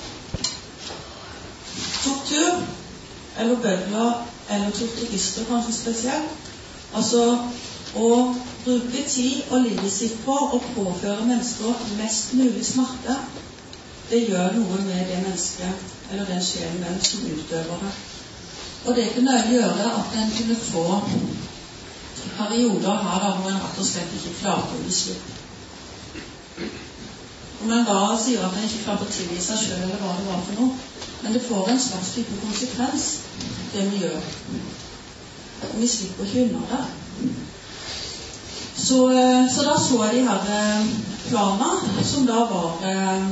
[SPEAKER 1] tortur, eller bødler, eller torturister kanskje spesielt, altså å bruke tid og livet sitt på å påføre mennesker mest mulig smerte, det gjør noe med det mennesket, eller den sjelen den som utøver det. Og det kunne gjøre at en kunne få perioder her da, hvor en rett og slett ikke klarte å gi slipp. Om en da sier at en ikke klarte å tilgi seg selv, eller hva det var for noe, men det får en slags type konsekvens, det vi gjør. Og vi slipper ikke unna det. Så, så da så jeg de her planer, som da var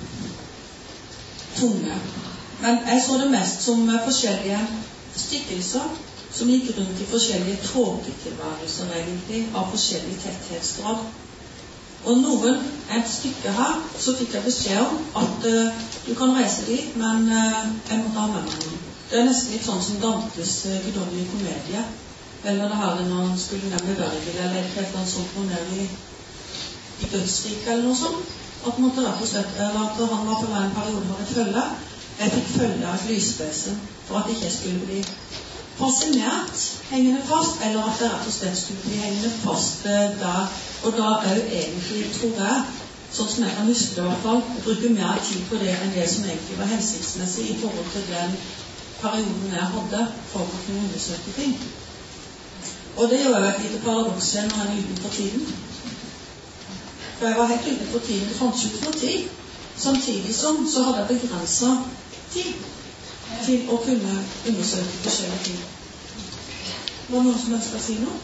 [SPEAKER 1] tunge. Men jeg så det mest som forskjellige stykkelser som gikk rundt i forskjellige tåketilværelser egentlig, av forskjellig tetthetsgrad. Og noen, et stykke her, så fikk jeg beskjed om at uh, du kan reise dit, men uh, jeg måtte ha med meg noen. Det er nesten litt sånn som Dantes uh, guddommelige komedie, eller det her når han skulle ned med Vergil, eller et eller annet sånt noe ned i, i dødsriket, eller noe sånt. At, måtte rett og slett, eller at han var på hver en periode var et følge. Jeg fikk følge av et lysvesen for at ikke jeg skulle bli fascinert, hengende fast, eller at jeg rett og slett skulle bli hengende fast der. Og da er jo egentlig, tror jeg, sånn som jeg kan huske det i hvert fall, bruke mer tid på det enn det som egentlig var hensiktsmessig i forhold til den perioden jeg hadde for å kunne undersøke ting. Og det gjør jo et lite paradoks når han er utenfor tiden. For jeg var helt ute på tiden, det fantes jo ikke noe tid. Samtidig som så hadde jeg begrenset tid til å kunne undersøke forskjellige ting. Var det noen som ønsker å si noe?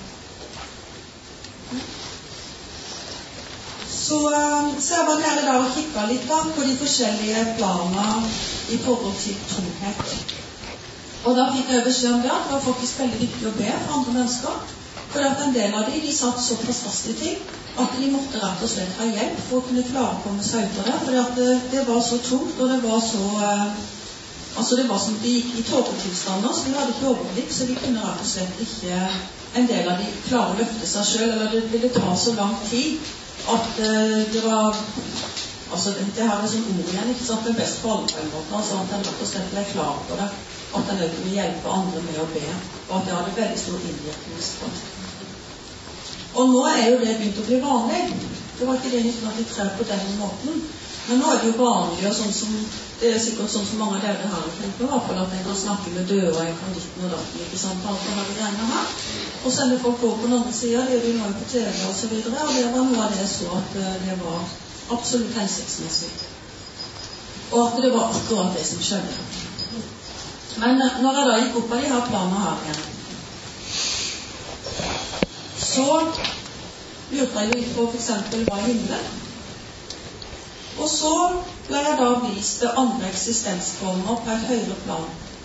[SPEAKER 1] Så, så jeg var nede da og kikket litt da på de forskjellige planer i forhold til tomhet. Og da fikk jeg beskjed om det at det var faktisk veldig viktig å be for andre mennesker. For at en del av de, de satt såpass fast i ting at de måtte rett og slett ha hjelp for å kunne klare å komme seg ut av det. For at det, det var så tungt, og det var så eh, altså det var som de gikk i tåketilstander, så de hadde ikke overblikk, så de kunne rett og slett ikke en del av de klare å løfte seg selv, eller det ville ta så lang tid at eh, det var altså det, det her er sånn ord igjen, ikke sant, det er best for alle på en måte, altså at en rett og slett ble klar på det, at en kunne hjelpe andre med å be, og at det hadde veldig stor innvirkning. Og nå er jo det begynt å bli vanlig. Det var ikke det nitten åttitre på denne måten. Men nå er det jo vanlig, og sånn som, det er sikkert sånn som mange av dere her tenker på, i hvert fall at en kan snakke med døde, og en kan ditten og datten, ikke sant, alt det her greiene her. Og sende folk over på den andre siden, det gjør de nå på T V og så videre, og det var noe av det jeg så at det var absolutt hensiktsmessig. Og at det var akkurat det som skjedde. Men når jeg da gikk opp av de her planene her igjen, så lurte jeg litt på for eksempel hva er himmelen. Og så ble jeg da vist det andre eksistensformer på et høyere plan.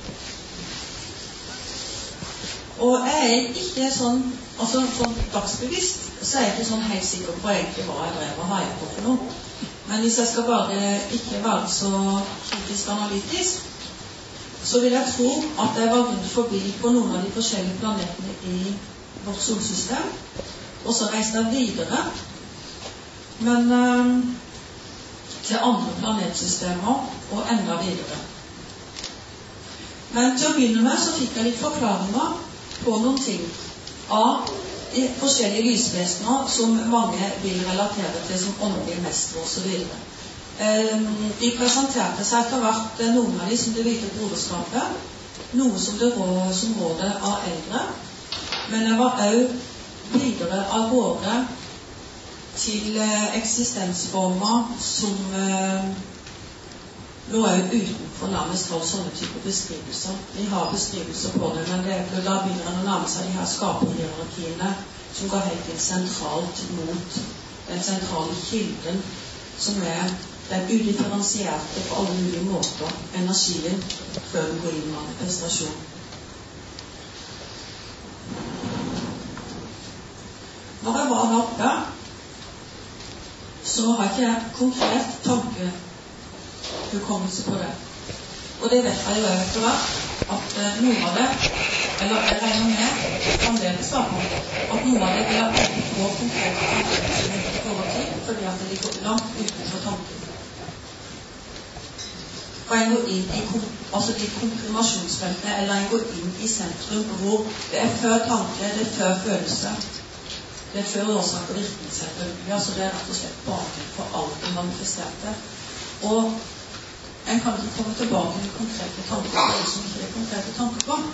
[SPEAKER 1] Og jeg er ikke sånn, altså sånn dagsbevisst, så er jeg ikke sånn helt sikker på egentlig hva jeg drev og har jeg på for noe. Men hvis jeg skal bare ikke være så kritisk analytisk, så vil jeg tro at jeg var rundt forbi på noen av de forskjellige planetene i vårt solsystem, og så reiste jeg videre, men øh, til andre planetsystemer og enda videre. Men til å begynne med så fikk jeg litt forklaringer på noen ting av de forskjellige lysvesener som mange vil relatere til som åndelige mestre og så videre. De presenterte seg etter hvert, noen av de som det hvite broderskapet, noe som det rå, som rådet av eldre, men det var også videre av gårde til eksistensformer som eh, lå også utenfor nærmest for sånne typer beskrivelser. Vi har beskrivelser på det, men det, da begynner en å nærme seg de her skaperhierarkiene som går helt inn sentralt mot den sentrale kilden, som er den udifferensierte på alle mulige måter energien før den går inn i manifestasjon. Når jeg var her oppe, så har ikke jeg konkret tankehukommelse på det. Og det vet jeg jo etter hvert at eh, noe av det, eller jeg regner med, fremdeles da, at noe av det vil jeg ikke få konkrete tankehukommelse i forhold til, fordi at det ligger langt utenfor tanken. Kan jeg gå inn i altså de konfirmasjonsfeltene, eller jeg går inn i sentrum hvor det er før tanke, det er før følelse, det er før årsak og virkning selvfølgelig. Altså det er rett og slett baken for alt det manifesterte. Og en kan ikke komme tilbake med konkrete tanker på det som ikke er konkrete tanker på.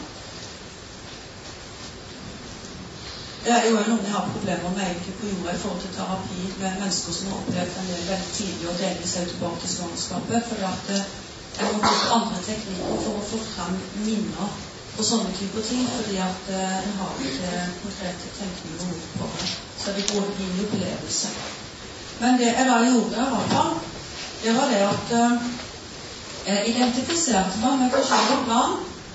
[SPEAKER 1] Det er jo noen jeg har problemer med egentlig på jorda i forhold til terapi med mennesker som har opplevd en del veldig tidlig og delvis seg tilbake til svangerskapet, fordi at jeg må bruke andre teknikker for å få frem minner på sånne typer ting, fordi at uh, en har ikke konkrete tenkninger og ord på det. Så det går inn i opplevelse. Men det jeg da gjorde, i hvert fall, det var det at uh, jeg identifiserte meg med forskjellige plan,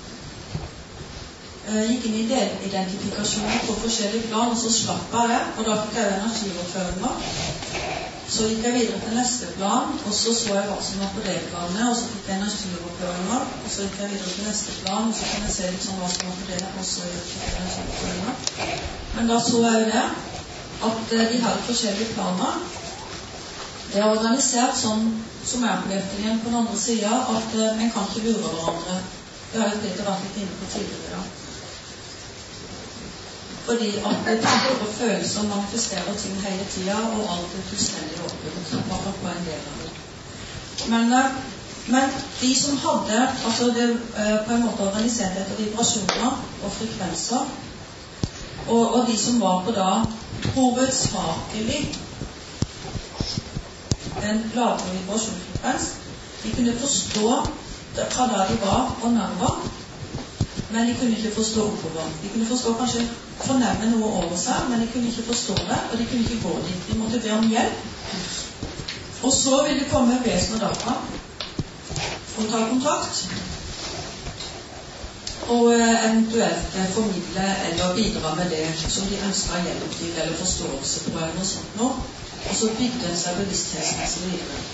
[SPEAKER 1] uh, gikk inn i delidentifikasjoner på forskjellige plan, og så slapp jeg det, og da fikk jeg energioverføringer. Så gikk jeg videre til neste plan, og så så jeg hva som var på det planet, og så fikk jeg energioverføringer, og så gikk jeg videre til neste plan, og så kan jeg se litt sånn hva som var på det, og så fikk jeg energioverføringer. Men da så jeg jo det, at de her forskjellige planer, det er organisert sånn, som er opplevd igjen på den andre siden, at en kan ikke lure hverandre. Det har jeg blitt vært litt inne på tidligere da. Fordi at tanker og følelser manifesterer ting hele tiden, og alt er fullstendig åpent, bare på en del av det. Men, men de som hadde, altså det på en måte organisert etter vibrasjoner og frekvenser, og, og de som var på da hovedsakelig en lavere vibrasjonsfrekvens, de kunne forstå hva da de var og når de var, men de kunne ikke forstå oppover. De kunne forstå kanskje fornemme noe over seg, men de kunne ikke forstå det, og de kunne ikke gå dit. De måtte be om hjelp. Og så ville det komme vesen og data og ta kontakt, og eventuelt formidle eller bidra med det som de ønsker hjelp til, eller forståelse på, eller noe sånt nå. Og så bygde en seg bevissthetsmessig videre.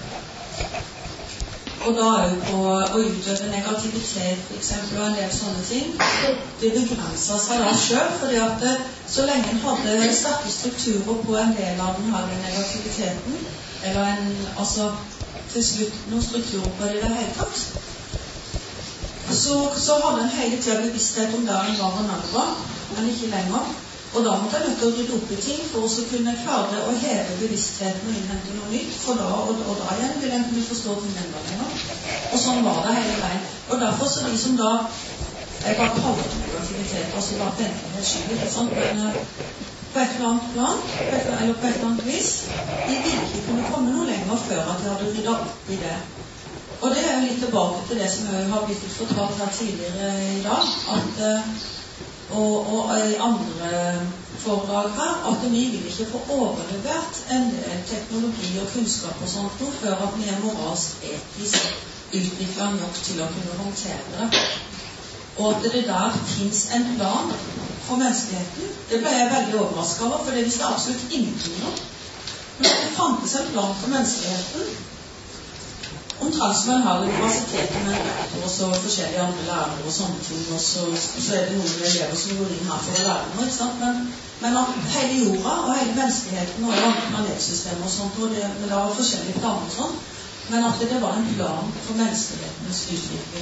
[SPEAKER 1] Og da er jo på å utøve negativitet, for eksempel, og en del sånne ting. Det begrenser seg da selv, fordi at det, så lenge en hadde sterke strukturer på en del av den her negativiteten, eller en, altså, til slutt noen strukturer på det i det hele tatt, så, så hadde en hele tiden bevissthet om der en var og når var, men ikke lenger. Og da måtte jeg nødt til å rydde opp i ting for å kunne klare å heve bevisstheten og innhente noe nytt, for da og, og da igjen ville en kunne forstå ting enda lenger. Og sånn var det hele veien. Og derfor så de som da, jeg bare kaller det negativitet, altså bare venter helt skyld, sånn, men på et eller annet plan, på et, eller på et eller annet vis, de ville ikke kunne komme noe lenger før at de hadde ryddet opp i det. Og det er jo litt tilbake til det som jeg har blitt fortalt her tidligere i dag, at Og, og i andre foredrag her, at vi vil ikke få overlevert en teknologi og kunnskap og sånt noe før at vi er moralsk etisk utviklet nok til å kunne håndtere det. Og at det der finnes en plan for menneskeheten, det ble jeg veldig overrasket over, for det visste absolutt ingenting om. Men det fantes en plan for menneskeheten, omtrent som en har universitetet med en rektor og så forskjellige andre lærere og sånne ting, og så, så er det noen elever som går inn her for å lære noe, ikke sant? Men, men at hele jorda og hele menneskeheten og andre planetsystemer og sånt, og det, men det var forskjellige planer og sånt, men at det var en plan for menneskehetens utvikling.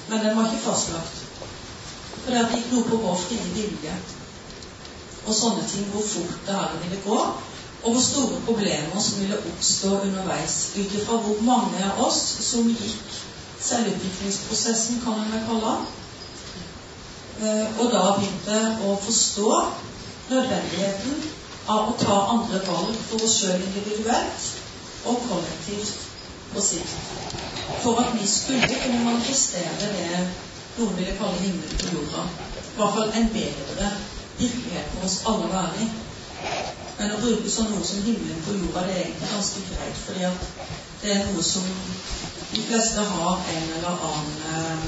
[SPEAKER 1] men den var ikke fastlagt. For det gikk noe på vår frie vilje. Og sånne ting, hvor fort det her ville gå, og hvor store problemer som ville oppstå underveis, utifra hvor mange av oss som gikk selvutviklingsprosessen, kan man kalle den, og da begynte å forstå nødvendigheten av å ta andre valg for oss selv individuelt og kollektivt på sikt, for at vi skulle kunne manifestere det noen ville kalle himmelen på jorda, i hvert fall en bedre virkelighet for oss alle å være i. Men å bruke sånn noe som himmelen på jorda, det er egentlig ganske greit, fordi at det er noe som de fleste har en eller annen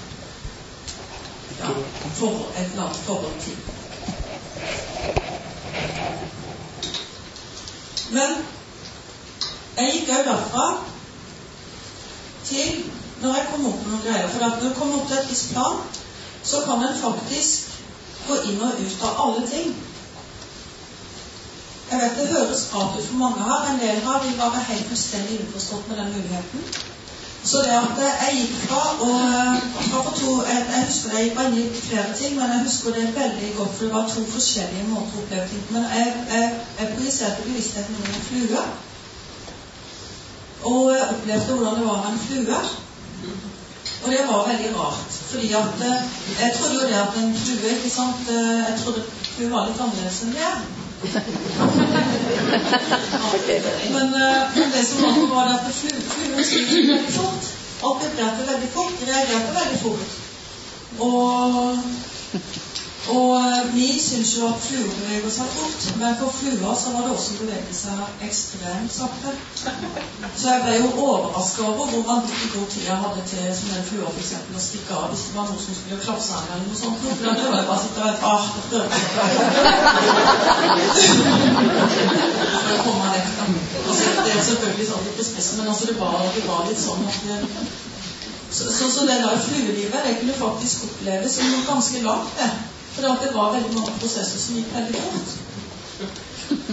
[SPEAKER 1] ja, forhold, et eller annet forhold til. Men jeg gikk jo derfra til når jeg kom opp med noen greier, for når jeg kom opp til et visst plan, så kan en faktisk gå inn og ut av alle ting. Jeg vet det høres rart ut for mange her, en del her vil være helt fullstendig innforstått med den muligheten. Så det at jeg gikk fra, og fra for to, jeg, jeg husker jeg gikk inn i flere ting, men jeg husker det veldig godt, for det var to forskjellige måter å oppleve ting. Men jeg, jeg, jeg projiserte bevisstheten om en flue, og jeg opplevde hvordan det var med en flue. Og det var veldig rart, fordi at jeg trodde jo det at en flue, ikke sant, jeg trodde flue var litt annerledes enn det. Men, men det som var, var det at flue, flue styrer veldig fort. Alt vibrerte veldig fort, reagerte veldig fort. Og, og vi synes jo at fluer beveger seg fort, men for fluer så var det også beveget seg ekstremt sakte. Så jeg ble jo overrasket over hvor vanvittig god tid jeg hadde til som en flue for eksempel å stikke av hvis det var noe som skulle klapse av eller noe sånt. For da prøver jeg bare å sitte og vente, ah, det prøver jeg for å komme meg vekk da. Altså, det er selvfølgelig sånn litt på spissen, men altså det var, det var litt sånn at det, så, så, så det der fluelivet, det kunne faktisk oppleves som noe ganske langt det. For det var veldig mange prosesser som gikk veldig fort.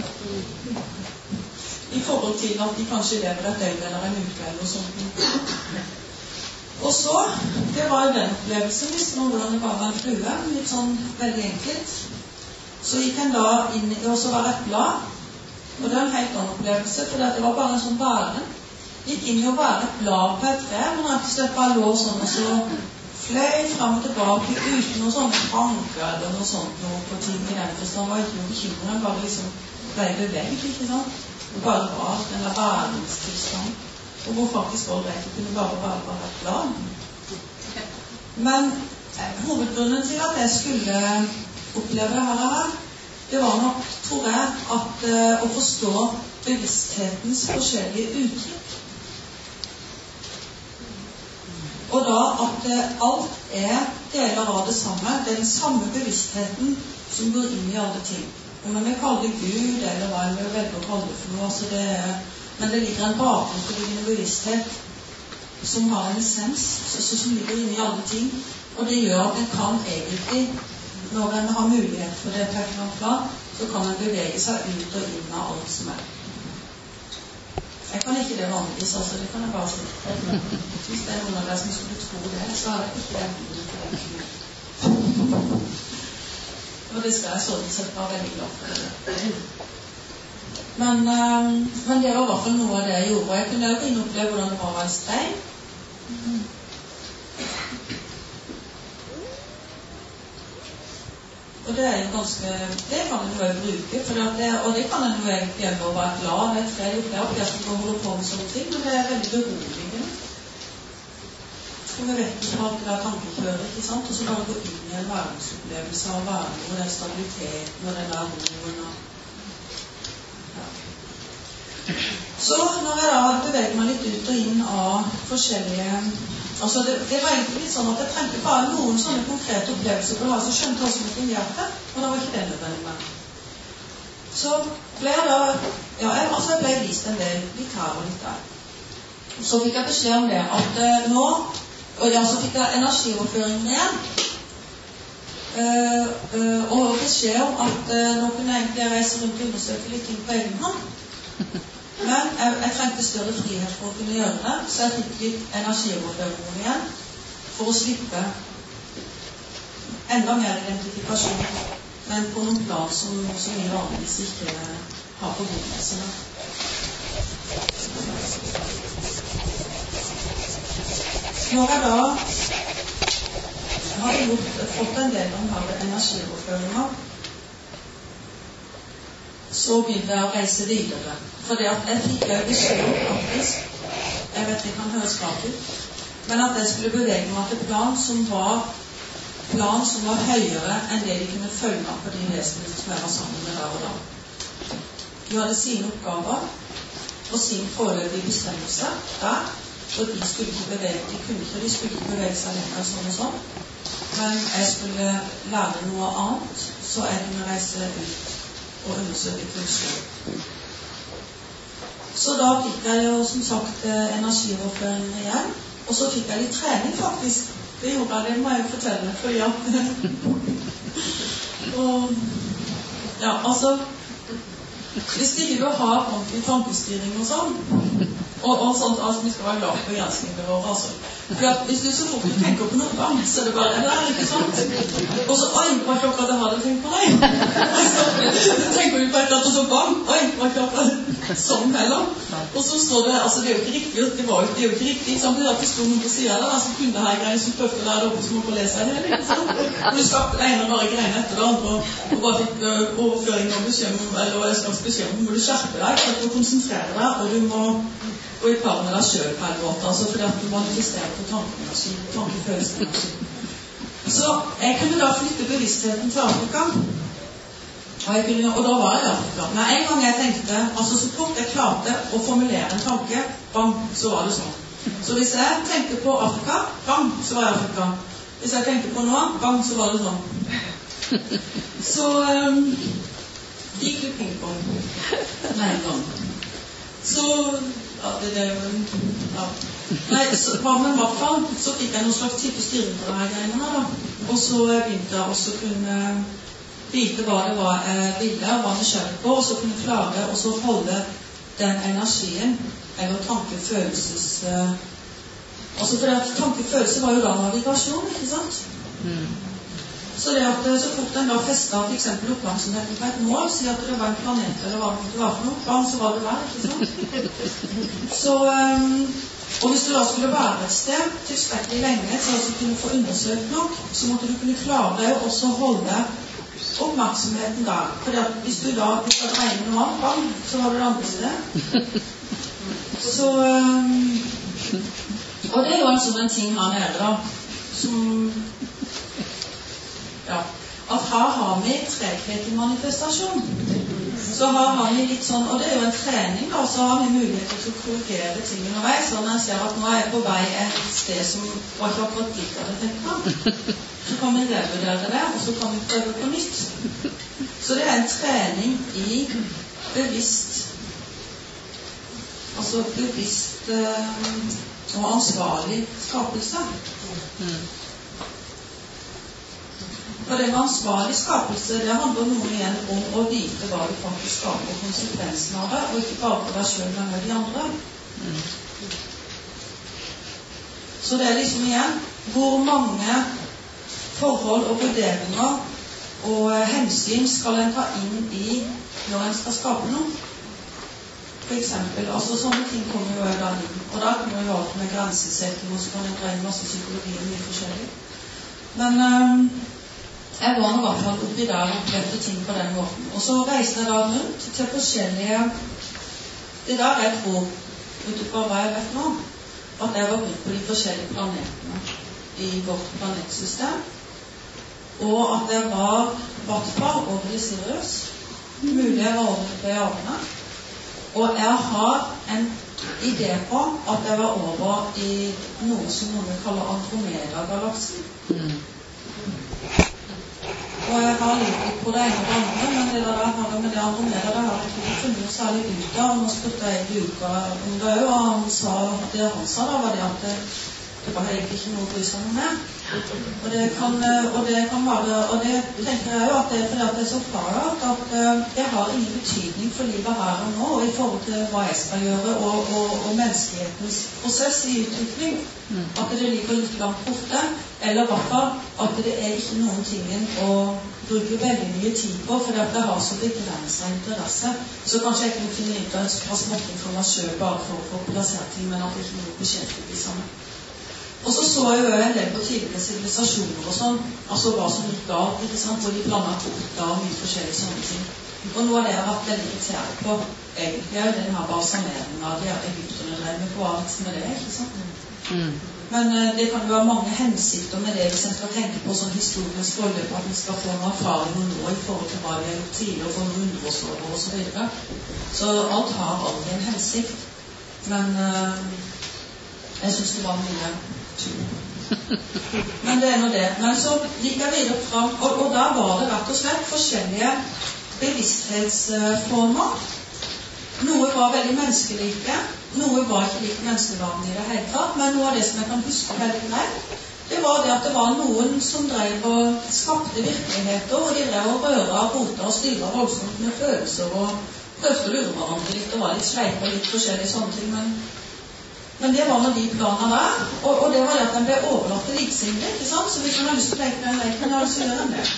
[SPEAKER 1] I forhold til at de kanskje lever et døgn eller en uke eller noe sånt. Og så, det var den opplevelsen, visste man hvordan det var med en flue, litt sånn veldig enkelt. Så gikk en da inn i å være et blad, og det var en helt annen opplevelse, for det var bare en sånn bære. Gikk inn i å være et blad på et tre, men rett og slett bare lå sånn og så fløy frem og tilbake uten noen sånne tanker eller noe sånt noe på ting i den forstand. Var ikke noe bekymret, bare liksom ble beveget, ikke sant? Det bare var den der værenstilstand, og hvor faktisk var det ikke kunne bare være bare et plan. Men eh, hovedgrunnen til at jeg skulle oppleve det her, her det var nok, tror jeg, at uh, å forstå bevissthetens forskjellige uttrykk. Og da at uh, alt er deler av det samme, det er den samme bevisstheten som går inn i alle ting. Om man vil kalle det Gud, eller hva man vil velge å kalle det for noe, altså det er, men det ligger en bakenforliggende bevissthet som har en essens, som ligger inn i alle ting, og det gjør at en kan egentlig, når en har mulighet for det på et eller annet plan, så kan en bevege seg ut og inn av alt som er. Jeg kan ikke det vanligvis, altså, det kan jeg bare si. Hvis det er noen av dere som skulle tro det, så er det ikke det. Og det skal jeg sånn sett være veldig glad for. Men, um, men det var i hvert fall noe av det jeg gjorde, og jeg kunne jo inn og oppleve hvordan det var å være stein. Og det er jo ganske, det kan en jo også bruke, for det, og det kan en jo egentlig gjøre å være glad. Det er tre opplever, jeg skal holde på med sånne ting, men det er veldig beroligende. For vi vet ikke alt det der tankekjøret, ikke sant? Og så bare gå inn i en verdensopplevelse av verden, og den stabiliteten, og den der roen. Ja. Så når jeg da beveger meg litt ut og inn av forskjellige... Altså det, det var egentlig litt sånn at jeg trengte bare noen sånne konkrete opplevelser på det her, så skjønte jeg også det fungerte, og da var ikke det nødvendig med. Så ble jeg da, ja, jeg, altså jeg ble vist en del litt her og litt der. Så fikk jeg beskjed om det, at uh, nå, og ja, så fikk jeg energioverføringen igjen, uh, uh, og beskjed om at uh, nå kunne jeg egentlig reise rundt og undersøke litt ting på egen hånd. Men jeg, jeg trengte større frihet for å kunne gjøre det, så jeg fikk litt energioverføring igjen for å slippe enda mer identifikasjon, men på noen plan som, som vi vanligvis ikke har på godmessene. Når jeg da har gjort, fått en del om her energioverføringer, så begynte jeg å reise videre. For det at jeg fikk jo beskjed faktisk, jeg vet det kan høres rart ut, men at jeg skulle bevege meg til plan som var plan som var høyere enn det de kunne følge med på de lesene som jeg var sammen med der og da. De hadde sine oppgaver og sin foreløpige bestemmelse der, og de skulle ikke bevege, de kunne ikke, de skulle ikke bevege seg lenger sånn og sånn. Men jeg skulle lære noe annet, så jeg kunne reise ut og undersøke kunnskap. Så da fikk jeg jo som sagt energioverføringen igjen, og så fikk jeg litt trening faktisk. Det gjorde jeg, det må jeg jo fortelle, for ja. Og, ja, altså, hvis de ikke har ordentlig tankestyring og sånn, og, og sånt, altså, vi skal være glad for gjenskriver våre, altså. For at hvis du så fort du tenker på noe gang, så er det bare det der, ikke sant? Og så, oi, hva er klokka det hadde tenkt på deg? Så tenker du på et eller annet, og så bang, oi, hva er klokka sånn heller? Og så står det, altså det er jo ikke riktig, det, var, det er jo ikke riktig, ikke sant? Det er at det stod noen på siden der, altså kunne her greier som prøvde å lære det opp, så må få lese det, ikke sant? Og du skapte det ene og bare greiene etter det andre, og, og bare fikk uh, overføring og beskjed om, eller en slags beskjed om, må du skjerpe deg, for at du konsentrerer deg, og du må gå i par med deg selv på en måte, altså fordi at du manifesterer på tankenergi, tankefølelsenergi. Så jeg kunne da flytte bevisstheten til Afrika, og, jeg kunne, og da var jeg i Afrika. Men en gang jeg tenkte, altså så fort jeg klarte å formulere en tanke, bang, så var det sånn. Så hvis jeg tenkte på Afrika, bang, så var jeg Afrika. Hvis jeg tenkte på noe, bang, så var det sånn. Så um, gikk det ping-pong med en gang. Så ja, det, det, ja. Nei, så, men i hvert fall så fikk jeg noen slags type styring på denne greiene da. Og så begynte jeg også kunne vite hva det var jeg ville, hva jeg nysgjerrig på, og så kunne klare og så holde den energien, eller tankefølelses uh, altså for at tankefølelse var jo da navigasjon, ikke sant? Mm. Så det at så fort en da festet for eksempel oppmerksomheten på et mål, si at det var en planet eller hva det var for noe, så var det der, ikke sant? Så, um, og hvis du da skulle være et sted tilstrekkelig lenge til å kunne få undersøkt nok, så måtte du kunne klare deg også holde oppmerksomheten der. Fordi at hvis du da hvis det regner noe annet, så var det det andre sted. Så, um, og det er jo en sånn ting her nede da, som ja, at her har vi treghet i manifestasjon. Så her har vi litt sånn, og det er jo en trening da, så har vi mulighet til å korrigere ting underveis, så når jeg ser at nå er jeg på vei et sted som var ikke akkurat dit jeg hadde tenkt på, så kan vi revurdere det, og så kan vi prøve på nytt. Så det er en trening i bevisst, altså bevisst uh, og ansvarlig skapelse. Mm. For den ansvarlige skapelse, det handler noe igjen om å vite hva du faktisk skaper konsekvensen av det, og ikke bare for deg selv, men med de andre. Mm. Så det er liksom igjen, hvor mange forhold og vurderinger og hensyn skal en ta inn i når en skal skape noe? For eksempel, altså sånne ting kommer jo da inn, og da kommer jo alt med grensesetting, og så kan en dra inn masse psykologi og mye forskjellig. Men um, jeg var nå i hvert fall oppi der og opplevde ting på den måten. Og så reiste jeg da rundt til forskjellige, det der jeg tror, ut fra hva jeg vet nå, at jeg var rundt på de forskjellige planetene i vårt planetsystem, og at jeg var hvert fall over i Sirius, mulig jeg var over i Pleiadene, og jeg har en idé på at jeg var over i noe som noen kaller Andromeda-galaksen. Mm. Og jeg har litt på det ene og det andre, men det der har jeg med det Andromeda, det har jeg ikke funnet noe særlig ut av. Nå spurte jeg i uka om det, og han sa, det han sa da var det at det var egentlig ikke noe å bry seg med. Og det kan, og det kan være, og det tenker jeg jo at det er fordi at det er så klart at det har ingen betydning for livet her og nå, og i forhold til hva jeg skal gjøre, og, og, og menneskehetens prosess i utvikling. At det ligger litt langt borte, eller i hvert fall at det er ikke noen tingen å bruke veldig mye tid på, for det har så begrenset interesse. Så kanskje jeg kan finne ut av en skrass måte for meg selv bare for å få plassert ting, men at det ikke er noe beskjeftiget sammen. Og så så jeg jo en del på tidligere sivilisasjoner og sånn, altså hva som gikk galt, ikke sant, hvor de blandet opp da mye forskjellige sånne ting. Og noe av det jeg har vært veldig irritert på, egentlig, er den her balsameringen av de her egypterne drev med på alt med det, ikke sant? Mm. Men uh, det kan jo være mange hensikter med det hvis en skal tenke på sånn historiens forløp, at en skal få noen erfaring nå i forhold til hva de har gjort tidligere for noen hundreårsår og så videre. Så alt har alltid en hensikt. Men uh, jeg synes det var mye men det er noe det. Men så gikk jeg videre fram, og, og da var det rett og slett forskjellige bevissthetsformer. Noe var veldig menneskelike, noe var ikke like menneskeverden i det hele tatt, men noe av det som jeg kan huske veldig greit, det var det at det var noen som drev og skapte virkeligheter, og de drev og røra, rota og styra voldsomt med følelser, og prøvde å lure hverandre litt, og var litt sleip og litt forskjellige sånne ting, men Men det var med de planene der, og, og det var det at den ble overlatt til likesinnede, ikke sant? Så hvis man har lyst til å leke den leken, da så gjør den det.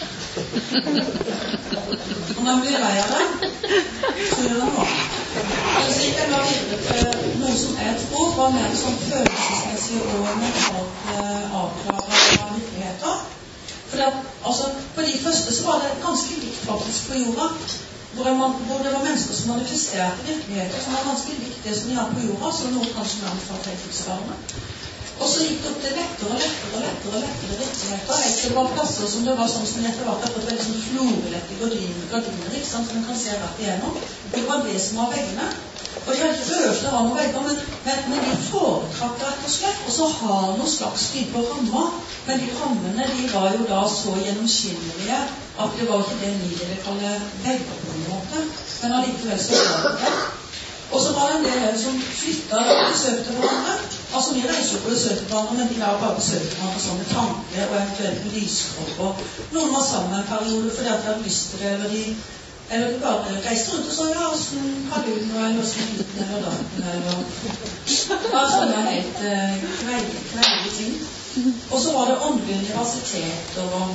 [SPEAKER 1] Om den blir lei av det, så gjør den noe. Men så gikk jeg da videre til noe som jeg tror var mer sånn følelsesmessig og mentalt eh, avklaret av virkeligheter. For det, altså, på de første så var det ganske likt faktisk på jorda. Hvor, man, hvor det var mennesker som manifesterte virkeligheter som var ganske likt det som de har på jorda, så noe kanskje nærmest fra trekkelsesverden. Og så gikk det opp til lettere og lettere og lettere og lettere virkeligheter. Det var plasser som det var sånn som etter hvert har fått veldig sånn florelette gardiner, ikke sant, som man kan se rett igjennom. Det var det som var veggene. Og de hadde ikke følt det var noen vegger, men, men, men de foretrakk rett og slett, og så har noen slags tid på rammer. Men de rammene, de var jo da så gjennomskinnelige at det var ikke det vi ville kalle vegger på en måte, men allikevel så var det det. Og så var det en del som flyttet og besøkte hverandre. Altså vi reiser jo på besøkte hverandre, men de la bare besøkte hverandre sånn med tanke og eventuelt med lyskropper. Noen var sammen en periode fordi at de hadde lyst til det, eller de, eller de bare reiste rundt og sa, ja, sånn halvun, eller sånn liten, eller dagen, eller det var sånne helt uh, kveile, kveile ting. Og så var det åndelig universitet og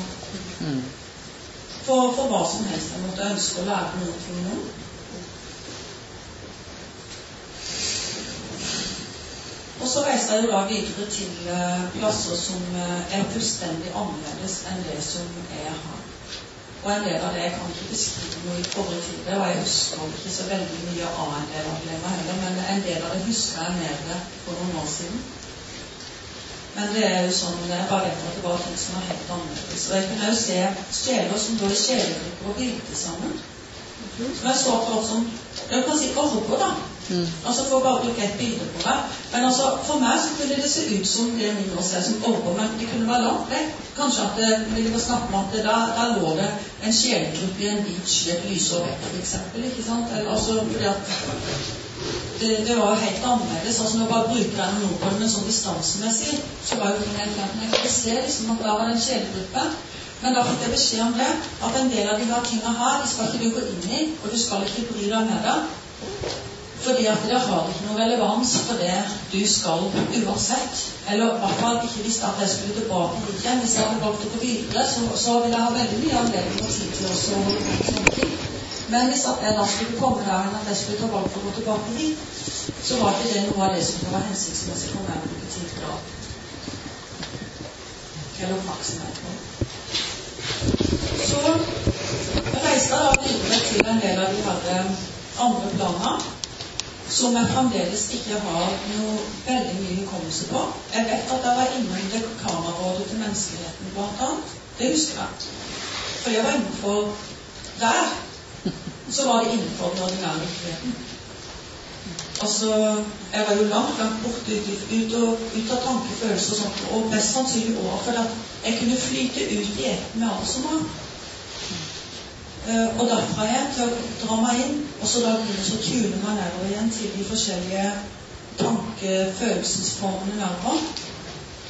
[SPEAKER 1] for, for hva som helst jeg måtte ønske å lære noe til noen. Og så reiste jeg jo da videre til uh, plasser som uh, er fullstendig annerledes enn det som jeg har. Og en del av det jeg kan ikke beskrive noe i forhold til det, og jeg husker ikke så veldig mye av en del av det heller, men en del av det husker jeg mer for noen år siden. Men det er jo sånn, jeg bare vet at det var ting som var helt annerledes. Og jeg kunne jo se sjeler som går i sjelegrupper og bilder sammen. Som jeg så på som, jeg kan si orber da. Mm. Altså for bare å bruke et bilde på det. Men altså, for meg så kunne det se ut som det min nå ser som orber, men det kunne være langt vekk. Kanskje at det ville snakke om at det, der, der lå det en sjelegruppe i en hvit sky, et lysår vekk, for eksempel, ikke sant? Eller, altså, fordi at Det, det var jo helt annerledes, altså når jeg bare bruker den ord på det, men sånn distansemessig, så var jo ting helt klart. Men jeg kunne se liksom at da var det en kjelegruppe, men da fikk jeg beskjed om det, at en del av de her tingene her, de skal ikke du gå inn i, og du skal ikke bry deg med det, fordi at det har ikke noe relevans for det du skal uansett, eller i hvert fall ikke hvis at jeg skulle tilbake dit igjen. Hvis jeg hadde valgt å gå videre, så, så ville jeg ha veldig mye anledning og tid til også å gjøre sånne ting. Men hvis at jeg da skulle komme der enn at jeg skulle ta valg for å gå tilbake dit, så var ikke det noe av det som var hensiktsmessig for meg å bruke tid til da. Eller oppmerksomhet på. Så reiste jeg da videre til en del av de her andre planer, som jeg fremdeles ikke har noe veldig mye hukommelse på. Jeg vet at jeg var innom det kamerarådet til menneskeligheten blant annet. Det husker jeg. For jeg var innenfor der. Så var det innenfor den ordinære virkeligheten. Altså, jeg var jo langt, langt bort ut, ut, og, ut av tankefølelser og sånt, og best sannsynlig over, for at jeg kunne flyte ut i ett med alt som var. Uh, og derfra igjen til å dra meg inn, og så da kunne så tune meg nedover igjen til de forskjellige tankefølelsesformene nedover.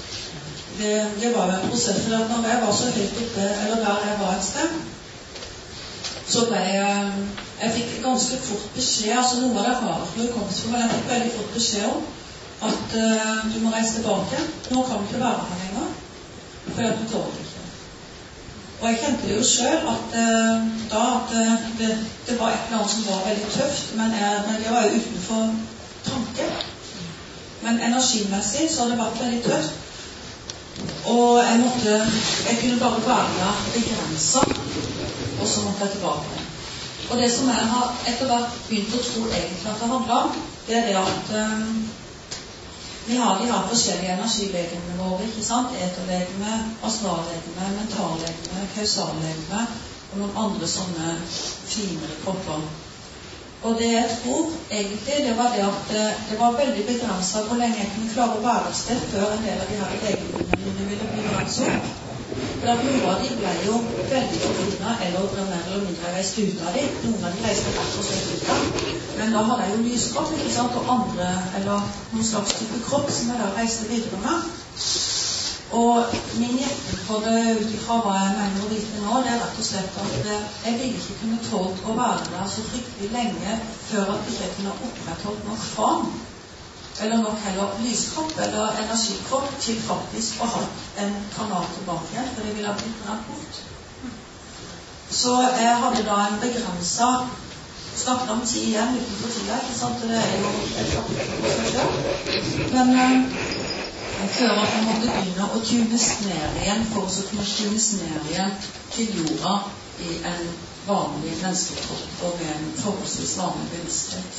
[SPEAKER 1] det, det var jo en prosess, for at når jeg var så høyt oppe, eller der jeg var et sted, så ble jeg, jeg fikk ganske fort beskjed, altså noe av det rare for hukommelsen, men jeg fikk veldig fort beskjed om at uh, du må reise tilbake. Nå kan du ikke være her lenger, for at du tåler ikke. Og jeg kjente det jo selv at uh, da at uh, det, det var et eller annet som var veldig tøft, men, jeg, men det var jo utenfor tanke. Men energimessig så hadde det vært veldig tøft. Og jeg måtte, jeg kunne bare være begrenset, og så måtte jeg tilbake. Og det som jeg har etter hvert begynt å tro egentlig at det handler om, det er det at um, vi har de her forskjellige energilegene våre, ikke sant? Eterlegene, astrallegene, mentallegene, kausallegene, og noen andre sånne finere kropper. Og det jeg tror egentlig, det var det at det, det var veldig begrenset hvor lenge jeg kunne klare å være et sted før en del av de her legene mine ville bli begrenset. For at noen av de ble jo veldig forfunnet, eller ble mer eller mindre reist ut av de. Noen av de reiste rett og slett ut av. Men da hadde jeg jo lyskropp, ikke sant, og andre, eller noen slags type kropp som jeg da reiste videre med. Og min hjerten på det, utifra hva jeg mener å vite nå, det er rett og slett at jeg ville ikke kunne tålt å være der så fryktelig lenge før at jeg ikke kunne opprettholdt nok form, eller nok heller lyskropp eller energikropp til faktisk å ha en kanal tilbake igjen, for det ville ha blitt brent bort. Så jeg hadde da en begrenset, snakket om tid igjen utenfor tida, ikke sant, det er jo et kapittel på seg selv. Men eh, før at jeg måtte begynne å tunes ned igjen, for å kunne tunes ned igjen til jorda i en vanlig menneskekropp og med en forholdsvis vanlig bevissthet.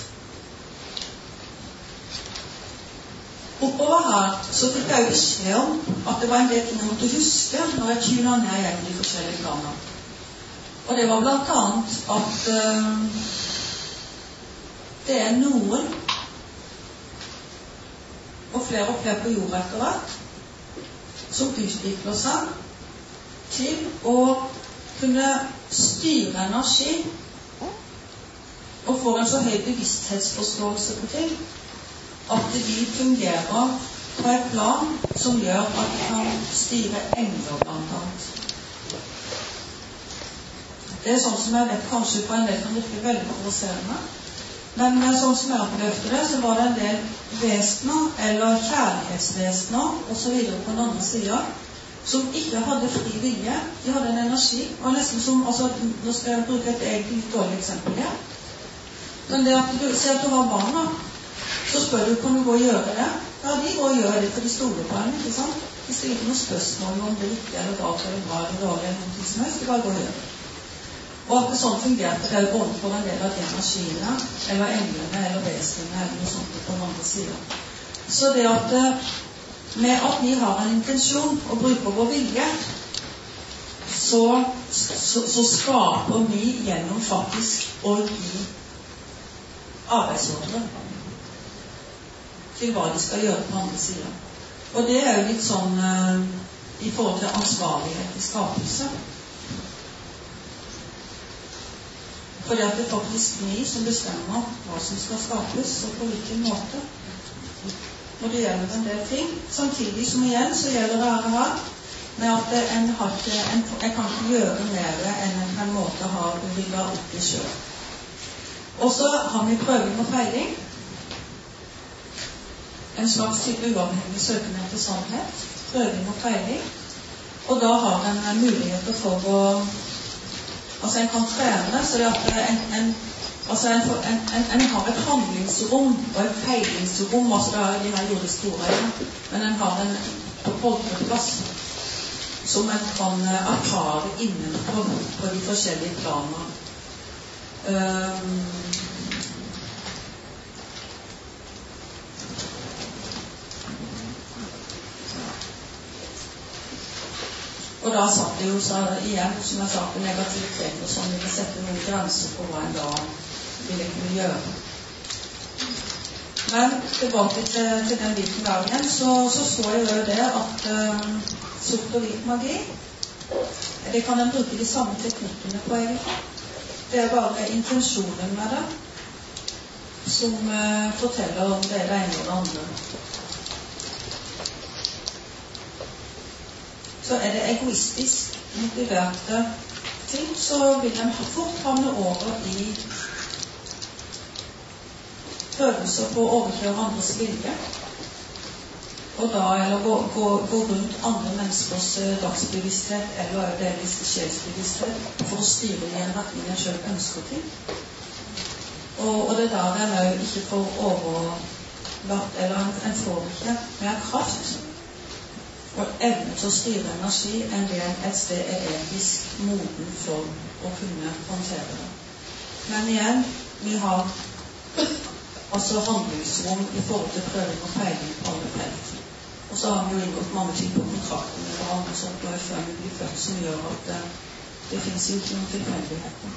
[SPEAKER 1] Oppover her så fikk jeg jo beskjed om at det var en del ting jeg måtte huske når jeg tunet ned igjen de forskjellige planene. Og det var blant annet at uh, det er noen, og flere og flere på jorda etter hvert, som utvikler seg til å kunne styre energi og får en så høy bevissthetsforståelse på ting at de fungerer på et plan som gjør at de kan styre engler blant annet. Det er sånn som jeg vet kanskje på en del kan virke veldig provoserende, men sånn som jeg opplevde det, så var det en del vesener eller kjærlighetsvesener og så videre på den andre siden som ikke hadde fri vilje. De hadde en energi, og nesten som, altså, nå skal jeg bruke et egentlig litt dårlig eksempel her, men det at du ser at du har barna, så spør du, kan du gå og gjøre det? Ja, de går og gjør det, for de stoler på henne, ikke sant? De stiller ikke noe spørsmål om det er riktig eller galt eller bra eller dårlig eller noe som helst, de bare går og gjør det. Og at det sånn fungerte det både for en del av de energiene, eller englene, eller vesenene, eller noe sånt på den andre siden. Så det at med at vi har en intensjon og bruker vår vilje, så, så, så skaper vi gjennom faktisk å gi arbeidsordre til hva de skal gjøre på andre siden. Og det er jo litt sånn uh, i forhold til ansvarlighet i skapelse. Fordi at det er faktisk vi som bestemmer hva som skal skapes, og på hvilken måte. Når det gjelder en del ting. Samtidig som igjen så gjelder det her med at en har ikke, en, jeg kan ikke gjøre mer enn en på en måte har villet opp i selv. Og så har vi prøving og feiling. En slags type uavhengig søkende etter sannhet, prøving og feiling. Og da har en muligheter for å, altså en kan trene, så det at en, en, altså en, en, en, en har et handlingsrom og et feilingsrom, altså det er de her jordiske ordene, men en har en holdplass som en kan erfare innenfor på de forskjellige planene. Um, Og da satt det jo så igjen, som jeg sa, på negativitet og sånn, vi sette noen grenser på hva en da ville kunne gjøre. Men tilbake til, til den biten der igjen, så, så så jeg jo det at um, sort og hvit magi, det kan en bruke de samme teknikkene på egentlig. Det er bare intensjonen med det som uh, forteller om det ene og det andre. så er det egoistisk motiverte ting, så vil de fort havne over i prøvelser på å overkjøre andres vilje, og da, eller gå, gå, gå rundt andre menneskers dagsbevissthet, eller deres sjelsbevissthet, for å styre i en retning jeg selv ønsker til. Og, og det der er jo ikke for overlagt, eller en, en får ikke mer kraft og evne til å styre energi enn det et sted er etisk moden for å kunne håndtere det. Men igjen, vi har altså handlingsrom i forhold til prøving og feiling på alle felt. Og så har vi jo inngått mange typer kontrakter med hverandre sånn på før vi blir født, som gjør at det, det finnes jo ikke noen tilfeldigheter.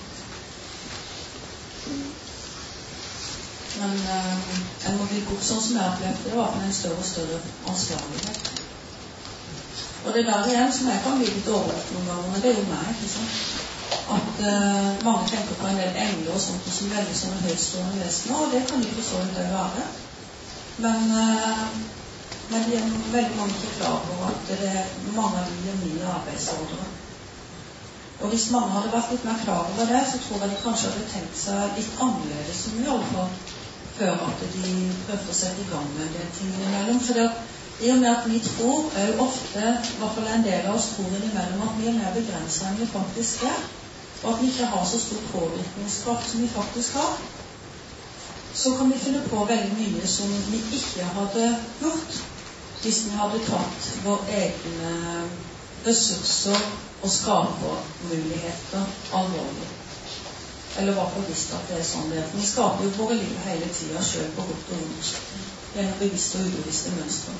[SPEAKER 1] Men uh, en må bli god sånn som jeg opplevde det, var med en større og større ansvarlighet. Og det der igjen som jeg kan bli litt overrasket noen ganger, men det er jo meg, ikke sant? At uh, mange tenker på en del engler og sånt, som veldig sånne høytstående vesener, og det kan de for så vidt være. Men, uh, men de er veldig mange ikke klar over at det er mange av de nye arbeidsordre. Og hvis mange hadde vært litt mer klar over det, så tror jeg de kanskje hadde tenkt seg litt annerledes, som i alle fall før at de prøvde å sette i gang med en del ting imellom. For det, i og med at vi tror er jo ofte, i hvert fall en del av oss tror innimellom, at vi er mer begrenset enn vi faktisk er, og at vi ikke har så stor påvirkningskraft som vi faktisk har, så kan vi finne på veldig mye som vi ikke hadde gjort hvis vi hadde tatt våre egne ressurser og skapermuligheter alvorlig. Eller var bevisst at det er sånn det er. Vi skaper jo våre liv hele tiden selv på godt og vondt, gjennom bevisste og ubevisste mønstre.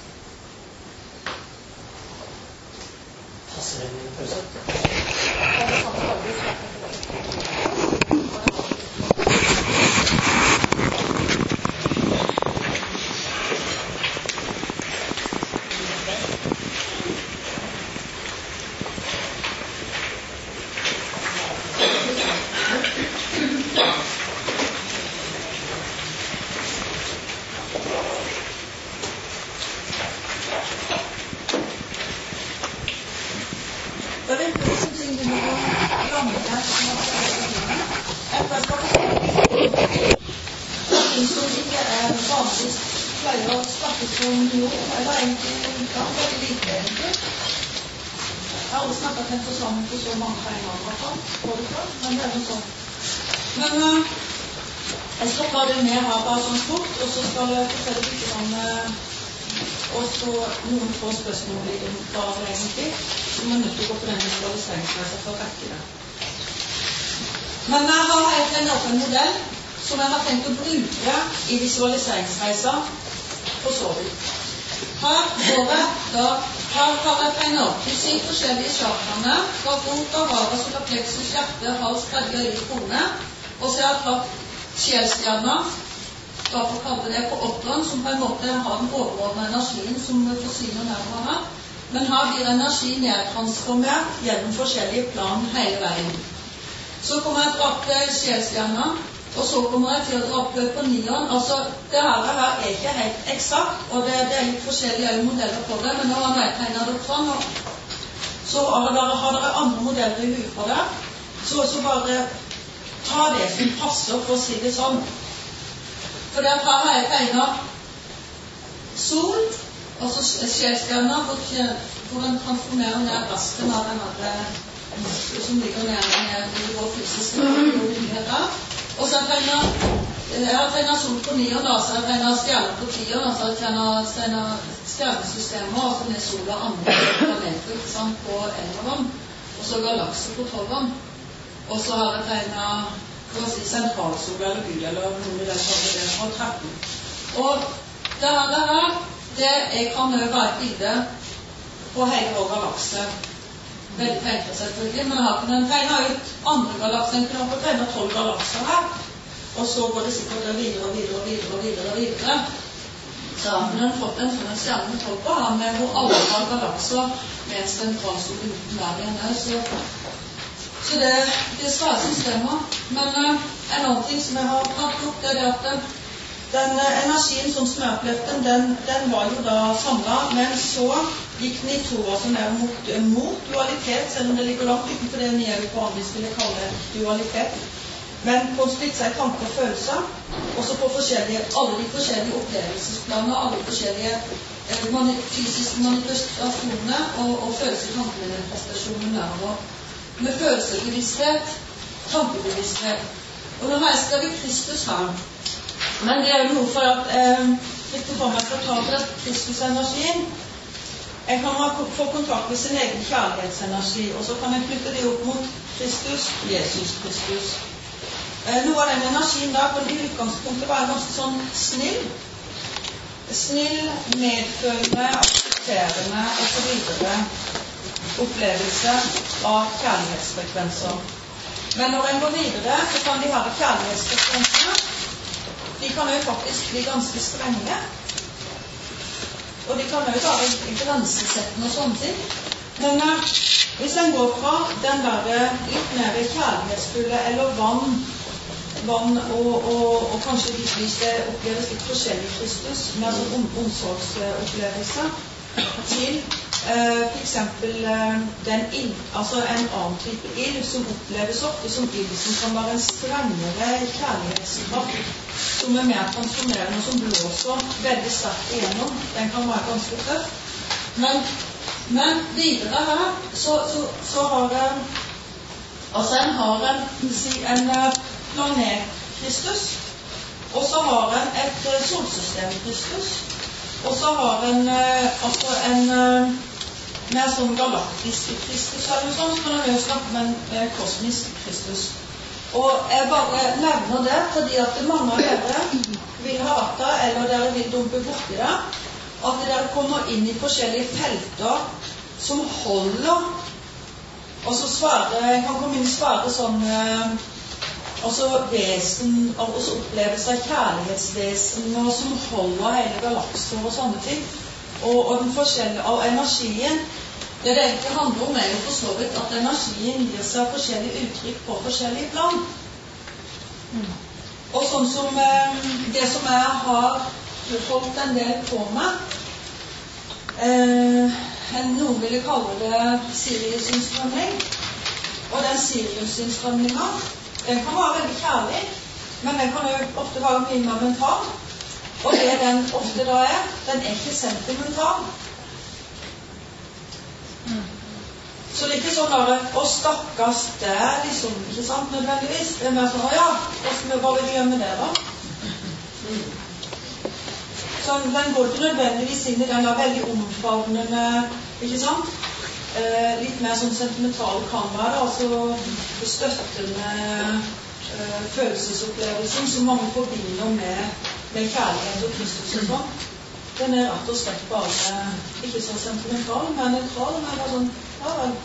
[SPEAKER 2] Passer det med pause?
[SPEAKER 1] Men uh, jeg skal ta det med her bare sånn fort, og så skal jeg fortelle litt om uh, og så noen få spørsmål i den bare egentlig, som er nødt til å gå på denne visualiseringsreisen for å rekke det. Men jeg har helt en åpen modell som jeg har tenkt å bruke i visualiseringsreisen for så vidt. Her går jeg da, her har jeg tegnet opp de syv forskjellige chakraene, fra rot av hara, solar plexus, hjerte, hals, tredje øye, krone. Og så har jeg tatt sjelstjerna, da får kalle det på åtteren, som på en måte har den overordnede energien som forsyner nærmere her. Men her blir energi nedtransformert gjennom forskjellige plan hele veien. Så kommer jeg til å dra opp sjelstjerna, og så kommer jeg til å dra opp på nieren. Altså, det her, her er ikke helt eksakt, og det, det er litt forskjellige modeller på det, men nå har jeg tegnet det opp sånn, og så har dere, har dere andre modeller i huet på det, så, så bare ta det som passer, for å si det sånn. For der har jeg tegnet sol, og så sjelstjerna, hvor, hvor den transformerer ned resten av den andre som ligger ned i vår fysiske muligheter. Og så har jeg tegnet sol på nieren, da, så har jeg tegnet stjerner på tieren, og så har jeg tegnet stjernesystemer, altså med sol og andre planeter, ikke sant, på elleveren, og så galakser på tolveren. Og så har jeg tegnet, for å si, sentralsol eller Gud, eller noe i den formen, det fra tretten. Og det her, det her, det kan jo være et bilde på hele vår galakse. Veldig enkelt selvfølgelig, men her kan den tegne ut andre galakser. Den kan få tegne tolv galakser her, og så går det sikkert videre og videre og videre og videre og videre. Så har den fått en sånn stjerne med tolv på her, med hvor alle har galakser med en sentralsol uten hver igjen. Så, så det, det er svære systemer. Men uh, en annen ting som jeg har tatt opp, det er det at den, den uh, energien som som jeg opplevde, den, den var jo da samlet, men så gikk den i toer som er mot, mot dualitet, selv om det ligger langt utenfor det vi er på andre ville kalle dualitet. Men på å splitte seg tanker og følelser, også på forskjellige, alle de forskjellige opplevelsesplaner, alle de forskjellige eh, mani fysiske manifestasjonene og, og følelsestankemanifestasjonene nedover. Med følelsesbevissthet, tankebevissthet. Og nå reiser vi Kristus her. Men det er jo noe for at eh, ikke for meg skal ta til Kristus-energien. Jeg kan få kontakt med sin egen kjærlighetsenergi, og så kan jeg knytte det opp mot Kristus, Jesus Kristus. Eh, noe av den energien da kan i utgangspunktet være ganske sånn snill. Snill, medfølende, aksepterende og så videre opplevelse av kjærlighetsfrekvenser. Men når en går videre, så kan de her kjærlighetsfrekvensene de kan jo faktisk bli ganske strenge. Og de kan jo være grensesettende og sånne ting. Men uh, hvis en går fra den der litt mer kjærlighetsfulle eller vann, vann og, og, og kanskje hvis det oppleves litt forskjellig Kristus, med sånn om, omsorgsopplevelse, til uh, for eksempel uh, den ild, altså en annen type ild som oppleves ofte som ild som kan være en strengere kjærlighetskraft, som er mer transformerende, som blåser veldig sterkt igjennom. Den kan være ganske tøff. Men, men videre her, så, så, så har en, altså en har en, en planet Kristus, og så har en et solsystem Kristus, og så har en altså en mer sånn galaktisk Kristus, eller noe sånt, så kan en jo snakke med en kosmisk Kristus. Og jeg bare nevner det fordi at mange av dere vil ha vært det, eller dere vil dumpe borti det, at dere kommer inn i forskjellige felter som holder, og så svare, jeg kan komme inn i svare sånn, altså vesen, og så opplevelse av kjærlighetsvesen, og som holder hele galakser og sånne ting, og, og den forskjellige, av energien. Det det egentlig handler om er jo for så vidt at energien gir seg forskjellige uttrykk på forskjellige plan. Mm. Og sånn som eh, det som jeg har holdt en del på med, eh, noen ville kalle det Sirius-innstrømning, og den Sirius-innstrømningen, den kan være veldig kjærlig, men den kan jo ofte være mye mer mental, og det den ofte da er, den er ikke sentimental. Mm. Så det er ikke sånn bare å stakkes der, liksom, ikke sant, nødvendigvis. Det er mer sånn, å ja, hva vil vi gjøre med det da? Mm. Så den går ikke nødvendigvis inn i den der veldig omfavnende, ikke sant? Eh, litt mer sånn sentimentale kan være, altså støttende eh, følelsesopplevelsen som mange forbinder med, med kjærlighet og Kristus og sånn. Den er rett og slett bare ikke så sentimental, men nøytral, men bare sånn, ja vel.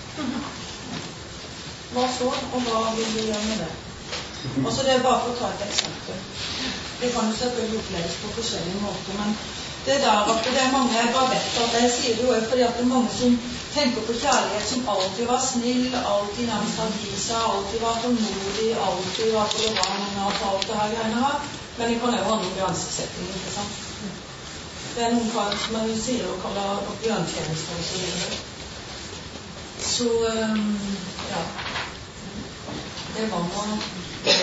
[SPEAKER 1] Hva så, og hva vil vi gjøre med det? Og så det er bare for å ta et eksempel. Det kan jo selvfølgelig oppleves på forskjellige måter, men det der at det er mange, jeg bare vet at jeg sier det jo fordi at det er mange som tenker på kjærlighet som alltid var snill, alltid nærmest har gitt seg, alltid var formodig, alltid var tolerant og alt det her greiene her, men det kan jo ha noen grensesetninger, ikke sant? Det er noen fall som man sier å kalle bjørntjenester og så videre. Så, um, ja. Det var noe det.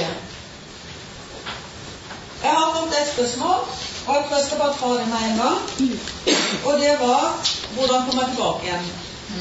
[SPEAKER 1] Jeg har fått et spørsmål, og jeg tror jeg skal bare ta det med en gang. Og det var, hvordan kommer jeg tilbake igjen?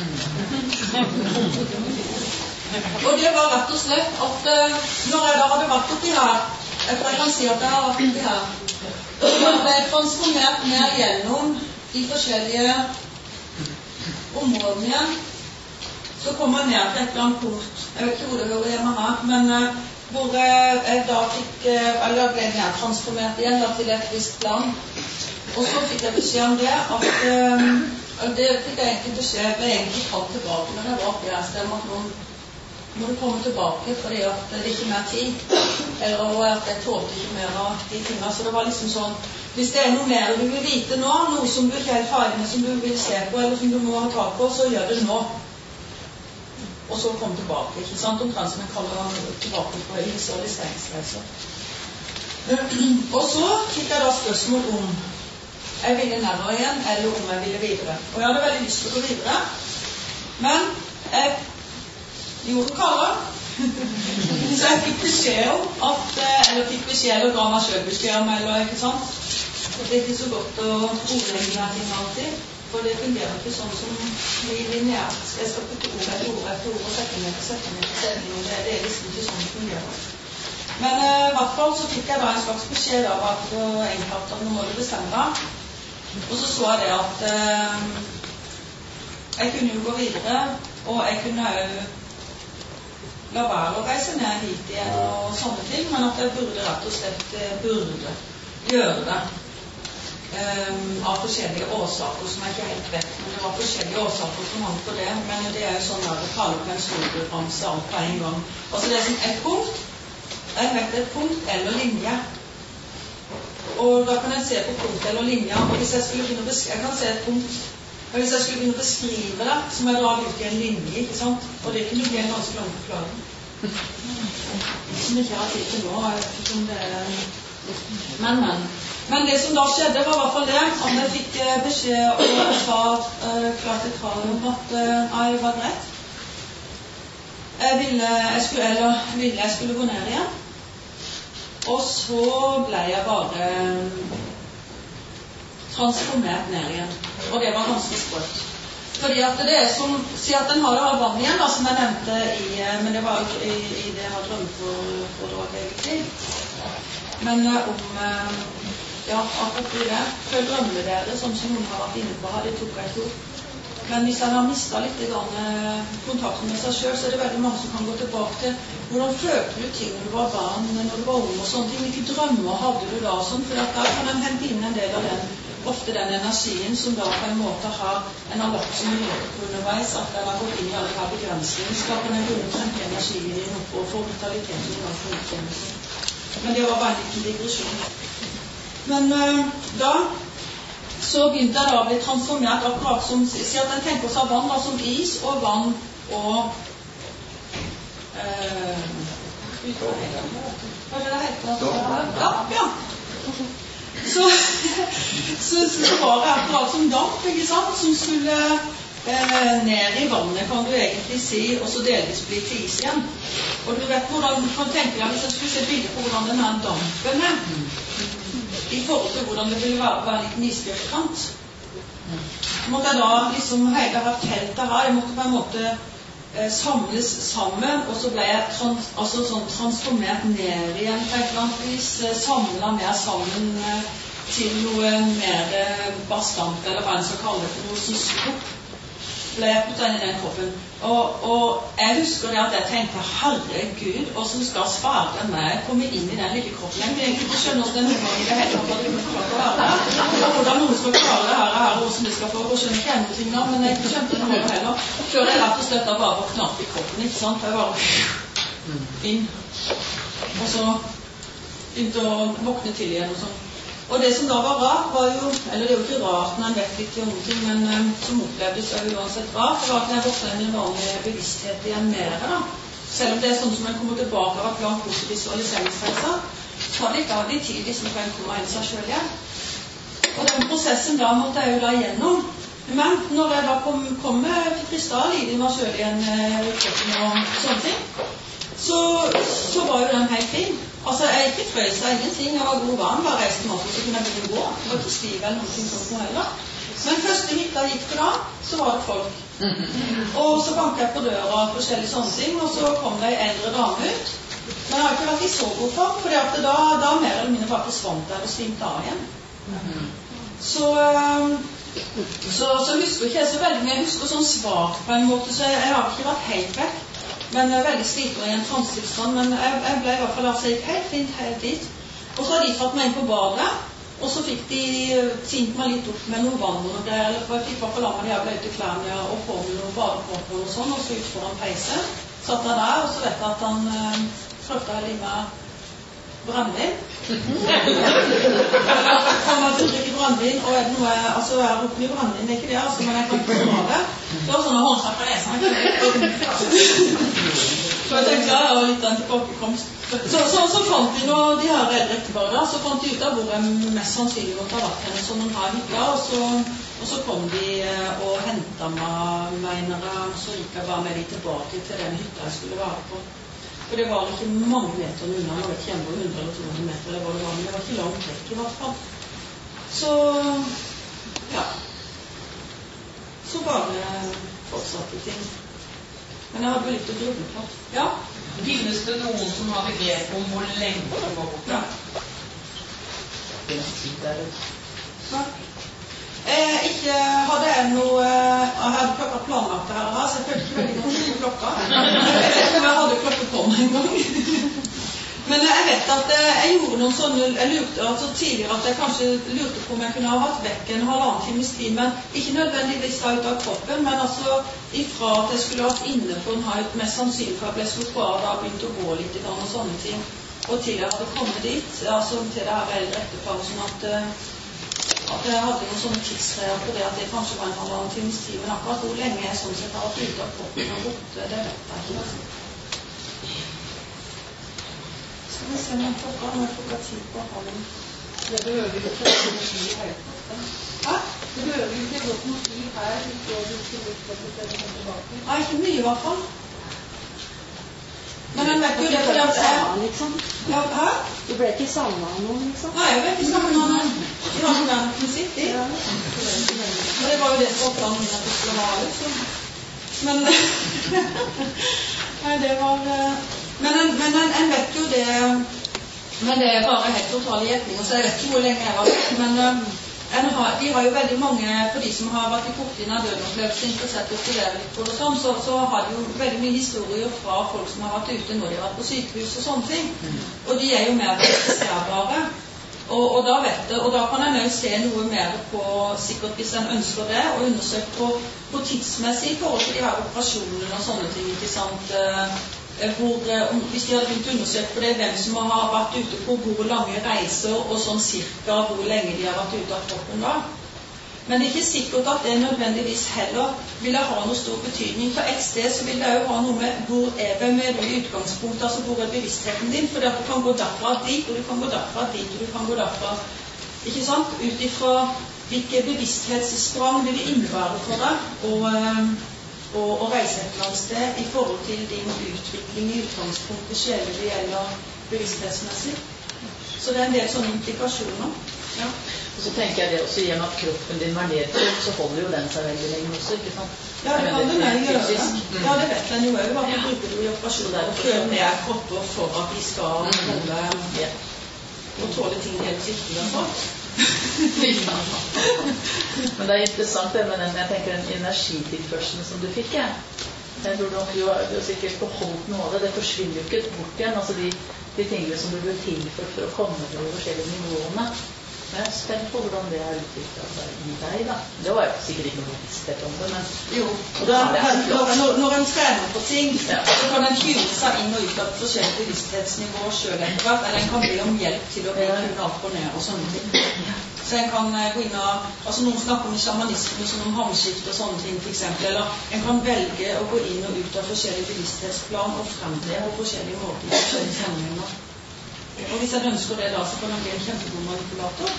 [SPEAKER 1] Og det var rett og slett at uh, når jeg da hadde vært oppi her, jeg kan si at jeg har vært oppi her, jeg ble transformert mer gjennom de forskjellige områdene igjen. Så kom jeg ned til et eller annet punkt. Jeg vet ikke hvor det hører hjemme her, men uh, hvor uh, jeg da fikk, uh, eller ble mer transformert igjen da, til et visst plan. Og så fikk jeg beskjed om det, at uh, det fikk jeg egentlig beskjed, jeg ble egentlig tatt tilbake, men jeg var oppe i her sted at noen må du komme tilbake fordi at det er ikke mer tid, eller at jeg tålte ikke mer av de tingene. Så det var liksom sånn, hvis det er noe mer du vil vite nå, noe som du ikke er ferdig med, som du vil se på, eller som du må ha tak på, så gjør det nå. Og så kom tilbake, ikke sant? Omtrent som jeg kaller det tilbake på en visualiseringsreise. Og så fikk jeg da spørsmål om jeg ville nærmere igjen, eller om jeg ville videre. Og jeg hadde veldig lyst til å gå videre, men jeg gjorde kaller. Så jeg fikk beskjed om at, eller fikk beskjed, eller ga meg selv beskjed om, eller ikke sant? Det er ikke så godt å ordlegge ting alltid, for det fungerer ikke sånn som vi lineært. Jeg skal putte ord etter ord etter ord og setning etter setning etter setning, og det, det er liksom ikke sånn det fungerer. Men uh, i hvert fall så fikk jeg da en slags beskjed av at uh, egentlig at nå må du bestemme deg. Og så så jeg det at uh, jeg kunne jo gå videre, og jeg kunne jo la være å reise ned hit igjen og sånne ting, men at jeg burde rett og slett burde gjøre det um, av forskjellige årsaker som jeg ikke helt vet, men det var forskjellige årsaker som han på det, men det er jo sånn at det taler på en stor ramse alt på en gang. Altså det er som et punkt, jeg vet et punkt eller linje, og da kan jeg se på punkt eller linje, og hvis jeg skulle begynne å beskrive, jeg kan se et punkt, og hvis jeg skulle begynne å beskrive det, så må jeg dra ut i en linje, ikke sant? Og det kunne bli en ganske lang forklaring. Som ikke har tid til nå, jeg vet ikke om det er... Men, men. Men det som da skjedde var i hvert fall det, at jeg fikk beskjed og jeg sa uh, klart i talen om at uh, jeg var greit. Jeg ville jeg, skulle, eller, ville jeg skulle gå ned igjen. Og så ble jeg bare transformert ned igjen. Og det var ganske sprøtt. Fordi at det er som, si at den har jo vann igjen, da, som jeg nevnte i, men det var ikke i, i det jeg har drømt for, for det egentlig. Men om, ja, apropos det, før drømmer dere, som noen har vært inne på, det tok jeg ikke opp. Men hvis jeg har mistet litt kontakten med seg selv, så er det veldig mange som kan gå tilbake til hvordan følte du ting når du var barn, når du var ung og sånne ting. Hvilke drømmer hadde du da sånn? For da kan en hente inn en del av den, ofte den energien som da på en måte har en har lagt som løp underveis, at den har gått inn i alle her begrensninger, så da kan en begynne å tenke energien din opp og få vitaliteten i den forutjenelsen. Men det var bare en liten digresjon. Men øh, da så begynte jeg da å bli transformert akkurat som, si at en tenker seg vann da, som is og vann og øh, hva er det det heter? Ja, ja. Så, så, så var det akkurat som damp, ikke sant, som skulle eh, ned i vannet, kan du egentlig si, og så delvis bli til is igjen. Og du vet hvordan, du kan tenke deg, hvis jeg skulle se bilder på hvordan den her dampen er, i forhold til hvordan det ville være, være litt isbjørnkant. Så måtte jeg da liksom hele her teltet her, jeg måtte på en måte eh, samles sammen, og så ble jeg trans, altså sånn transformert ned igjen på et eller annet vis, eh, samlet mer sammen eh, til noe mer eh, bastant, eller hva en skal kalle det, for noe som skupp, ble jeg puttet inn i den kroppen. Og, og jeg husker det at jeg tenkte, herregud, hvordan skal svare meg komme inn i den lille kroppen? Jeg kunne egentlig ikke skjønne hvordan noen gang i det hele tatt hadde klart å være der. Og hvordan noen skal klare det her, her og hvordan det skal få, og skjønner ikke jeg noe ting da, men jeg skjønte det noe heller. Før jeg rett og slett da bare var knapp i kroppen, ikke sant? Jeg bare inn. Og så begynte å våkne til igjen og sånn. Og det som da var rart var jo, eller det er jo ikke rart når en vet litt om ting, men um, som opplevdes er jo uansett rart, det var at når jeg våknet inn i vanlig bevissthet igjen mer da, selv om det er sånn som en kommer tilbake av et plan positiv visualiseringsreiser, så var det ikke av de tid liksom for en kommer inn seg selv igjen. Og den prosessen da måtte jeg jo da igjennom. Men når jeg da kom, kom til krystall i det meg selv igjen uh, og sånne ting, så, så var jo den helt fin. Altså, jeg ikke frøs av ingenting, jeg var god vann, bare reiste meg opp, så kunne jeg begynne å gå. Det var ikke stiv eller noe sånt noe heller. Men første hytta gikk for da, så var det folk. Og så banket jeg på døra og forskjellige sånne ting, og så kom det en eldre dame ut. Men jeg har ikke vært i så god form, for da, da mer eller mindre bare forsvant jeg og svimte av igjen. Så, så, så husker ikke jeg så veldig, men jeg husker sånn svart på en måte, så jeg, jeg har ikke vært helt vekk. Men jeg er veldig sliten i en transtilstand, men jeg, jeg ble i hvert fall altså gikk helt fint helt dit. Og så har de tatt meg inn på badet, og så fikk de tint meg litt opp med noe vann og noe der, eller for jeg fikk i hvert fall av meg de her bløyte klærne og på med noen badekåper og sånn, og så ut foran peise. Satt jeg der, og så vet jeg at han øh, prøvde å helle meg brennvin. Kan man drikke brennvin, og er det noe, altså jeg har rukket mye brennvin, det er ikke det, altså, men jeg kan ikke få det. Det var sånne håndslag på lesen. Så jeg tenkte, ja, ja, litt en tilbakekomst. Så, så, så fant de nå, de her eldre ekteparet da, så fant de ut av hvor jeg mest sannsynlig måtte ha vært henne som hun har hytta, og så, og så kom de eh, og hentet meg, mener jeg, så gikk jeg bare med de tilbake til den hytta jeg skulle være på. For det var ikke mange meter unna, jeg vet ikke hvor hundre eller to hundre meter det var, det var, men det var ikke langt vekk i hvert fall. Så, ja, så bare fortsatte ting. Men jeg hadde litt å gruble på. Ja.
[SPEAKER 3] Finnes det noen som har begrep om hvor lenge det var borte?
[SPEAKER 1] Ja.
[SPEAKER 3] Det er tid der ute.
[SPEAKER 1] Ja. Eh, ikke hadde jeg noe eh, Jeg hadde klokka planlagt det her, så jeg følte ikke veldig godt på klokka. Jeg vet ikke om jeg hadde klokka på meg en gang. Men jeg vet at jeg gjorde noen sånne, jeg lurte altså tidligere at jeg kanskje lurte på om jeg kunne ha vært vekk en halvannen times tid, men ikke nødvendigvis da ut av kroppen, men altså ifra at jeg skulle vært inne på en haug, mest sannsynlig for at jeg ble slått fra da begynte å gå litt i gang og sånne ting, og til jeg hadde kommet dit, altså til det her eldre etterfall, sånn at, at jeg hadde noen sånne tidsgreier på det at det kanskje var en halvannen times tid, men akkurat hvor lenge jeg sånn sett har vært ute av kroppen og borte, det vet jeg ikke. Skal vi se om jeg klokka, om jeg klokka tid på hånden.
[SPEAKER 2] Det behøver ikke å gå noe tid her.
[SPEAKER 1] Hæ?
[SPEAKER 2] Det behøver ikke gå noe tid her, hvis du skal lukke opp og komme tilbake.
[SPEAKER 1] Nei, ikke mye i hvert fall. Men jeg vet jo det fordi at jeg...
[SPEAKER 4] liksom.
[SPEAKER 1] Ja, hæ?
[SPEAKER 4] Du ble ikke savnet av noen, liksom?
[SPEAKER 1] Nei, jeg ble ikke savnet av noen. Vi har ikke vært musikk i.
[SPEAKER 4] Ja.
[SPEAKER 1] Og det var jo det som var planen min at det skulle være, liksom. Men... Nei, det var... Men en, men en, en vet jo det, men det er bare helt total gjetning, så jeg vet ikke hvor lenge jeg var, men en har, de har jo veldig mange, for de som har vært i borti nær dødenopplevelse, interessert i å studere litt på det sånn, så, så har de jo veldig mye historier fra folk som har vært ute når de har vært på sykehus og sånne ting, og de er jo mer registerbare, og, og, da vet det, og da kan en jo se noe mer på, sikkert hvis en ønsker det, og undersøke på, på tidsmessig i forhold til de her operasjonene og sånne ting, ikke sant, hvor, hvis de hadde begynt å undersøke på det, hvem som har vært ute på hvor lange reiser og sånn cirka hvor lenge de har vært ute av kroppen da. Men det er ikke sikkert at det nødvendigvis heller vil ha noe stor betydning. For et sted så vil det jo ha noe med hvor er det med du i utgangspunktet, altså hvor er bevisstheten din, for du kan gå derfra dit, og du kan gå derfra dit, og du kan gå derfra, ikke sant? Ut ifra hvilke bevissthetssprang vil det innebære for deg, og Og, og reise et eller annet sted i forhold til din utvikling i utgangspunktet sjelelig eller bevissthetsmessig. Så det er en del sånne implikasjoner. Ja.
[SPEAKER 3] Og så tenker jeg det også igjen at kroppen din var nedtrykt, så holder jo den seg veldig lenge også, ikke sant?
[SPEAKER 1] Ja, det kan du mer gjøre. Ja, det vet jeg jo også. Hva du bruker du i operasjoner og føre ned kropper for at de skal holde og tåle ting helt viktig og sånt.
[SPEAKER 3] Men det er interessant det med den, jeg tenker den energitilførselen som du fikk, jeg. Jeg tror nok du har sikkert beholdt noe av det, det forsvinner jo ikke bort igjen, altså de, de tingene som du ble tilført for å komme til de forskjellige nivåene. Jeg er spent på hvordan det har utviklet seg i deg da. Det var jo sikkert ikke noe bevissthet om det, men...
[SPEAKER 1] Jo, da, når, når en trener på ting, ja. Så kan en hyre seg inn og ut av forskjellige bevissthetsnivåer selv etter hvert, eller en kan be om hjelp til å bli kunne opp og ned og sånne ting. Så en kan gå inn og... Altså noen snakker om shamanisme som om hamskift og sånne ting for eksempel, eller en kan velge å gå inn og ut av forskjellige bevissthetsplan og fremtre på forskjellige måter i forskjellige sammenhenger. Og hvis jeg ønsker det da, så kan han bli en kjempegod manipulator.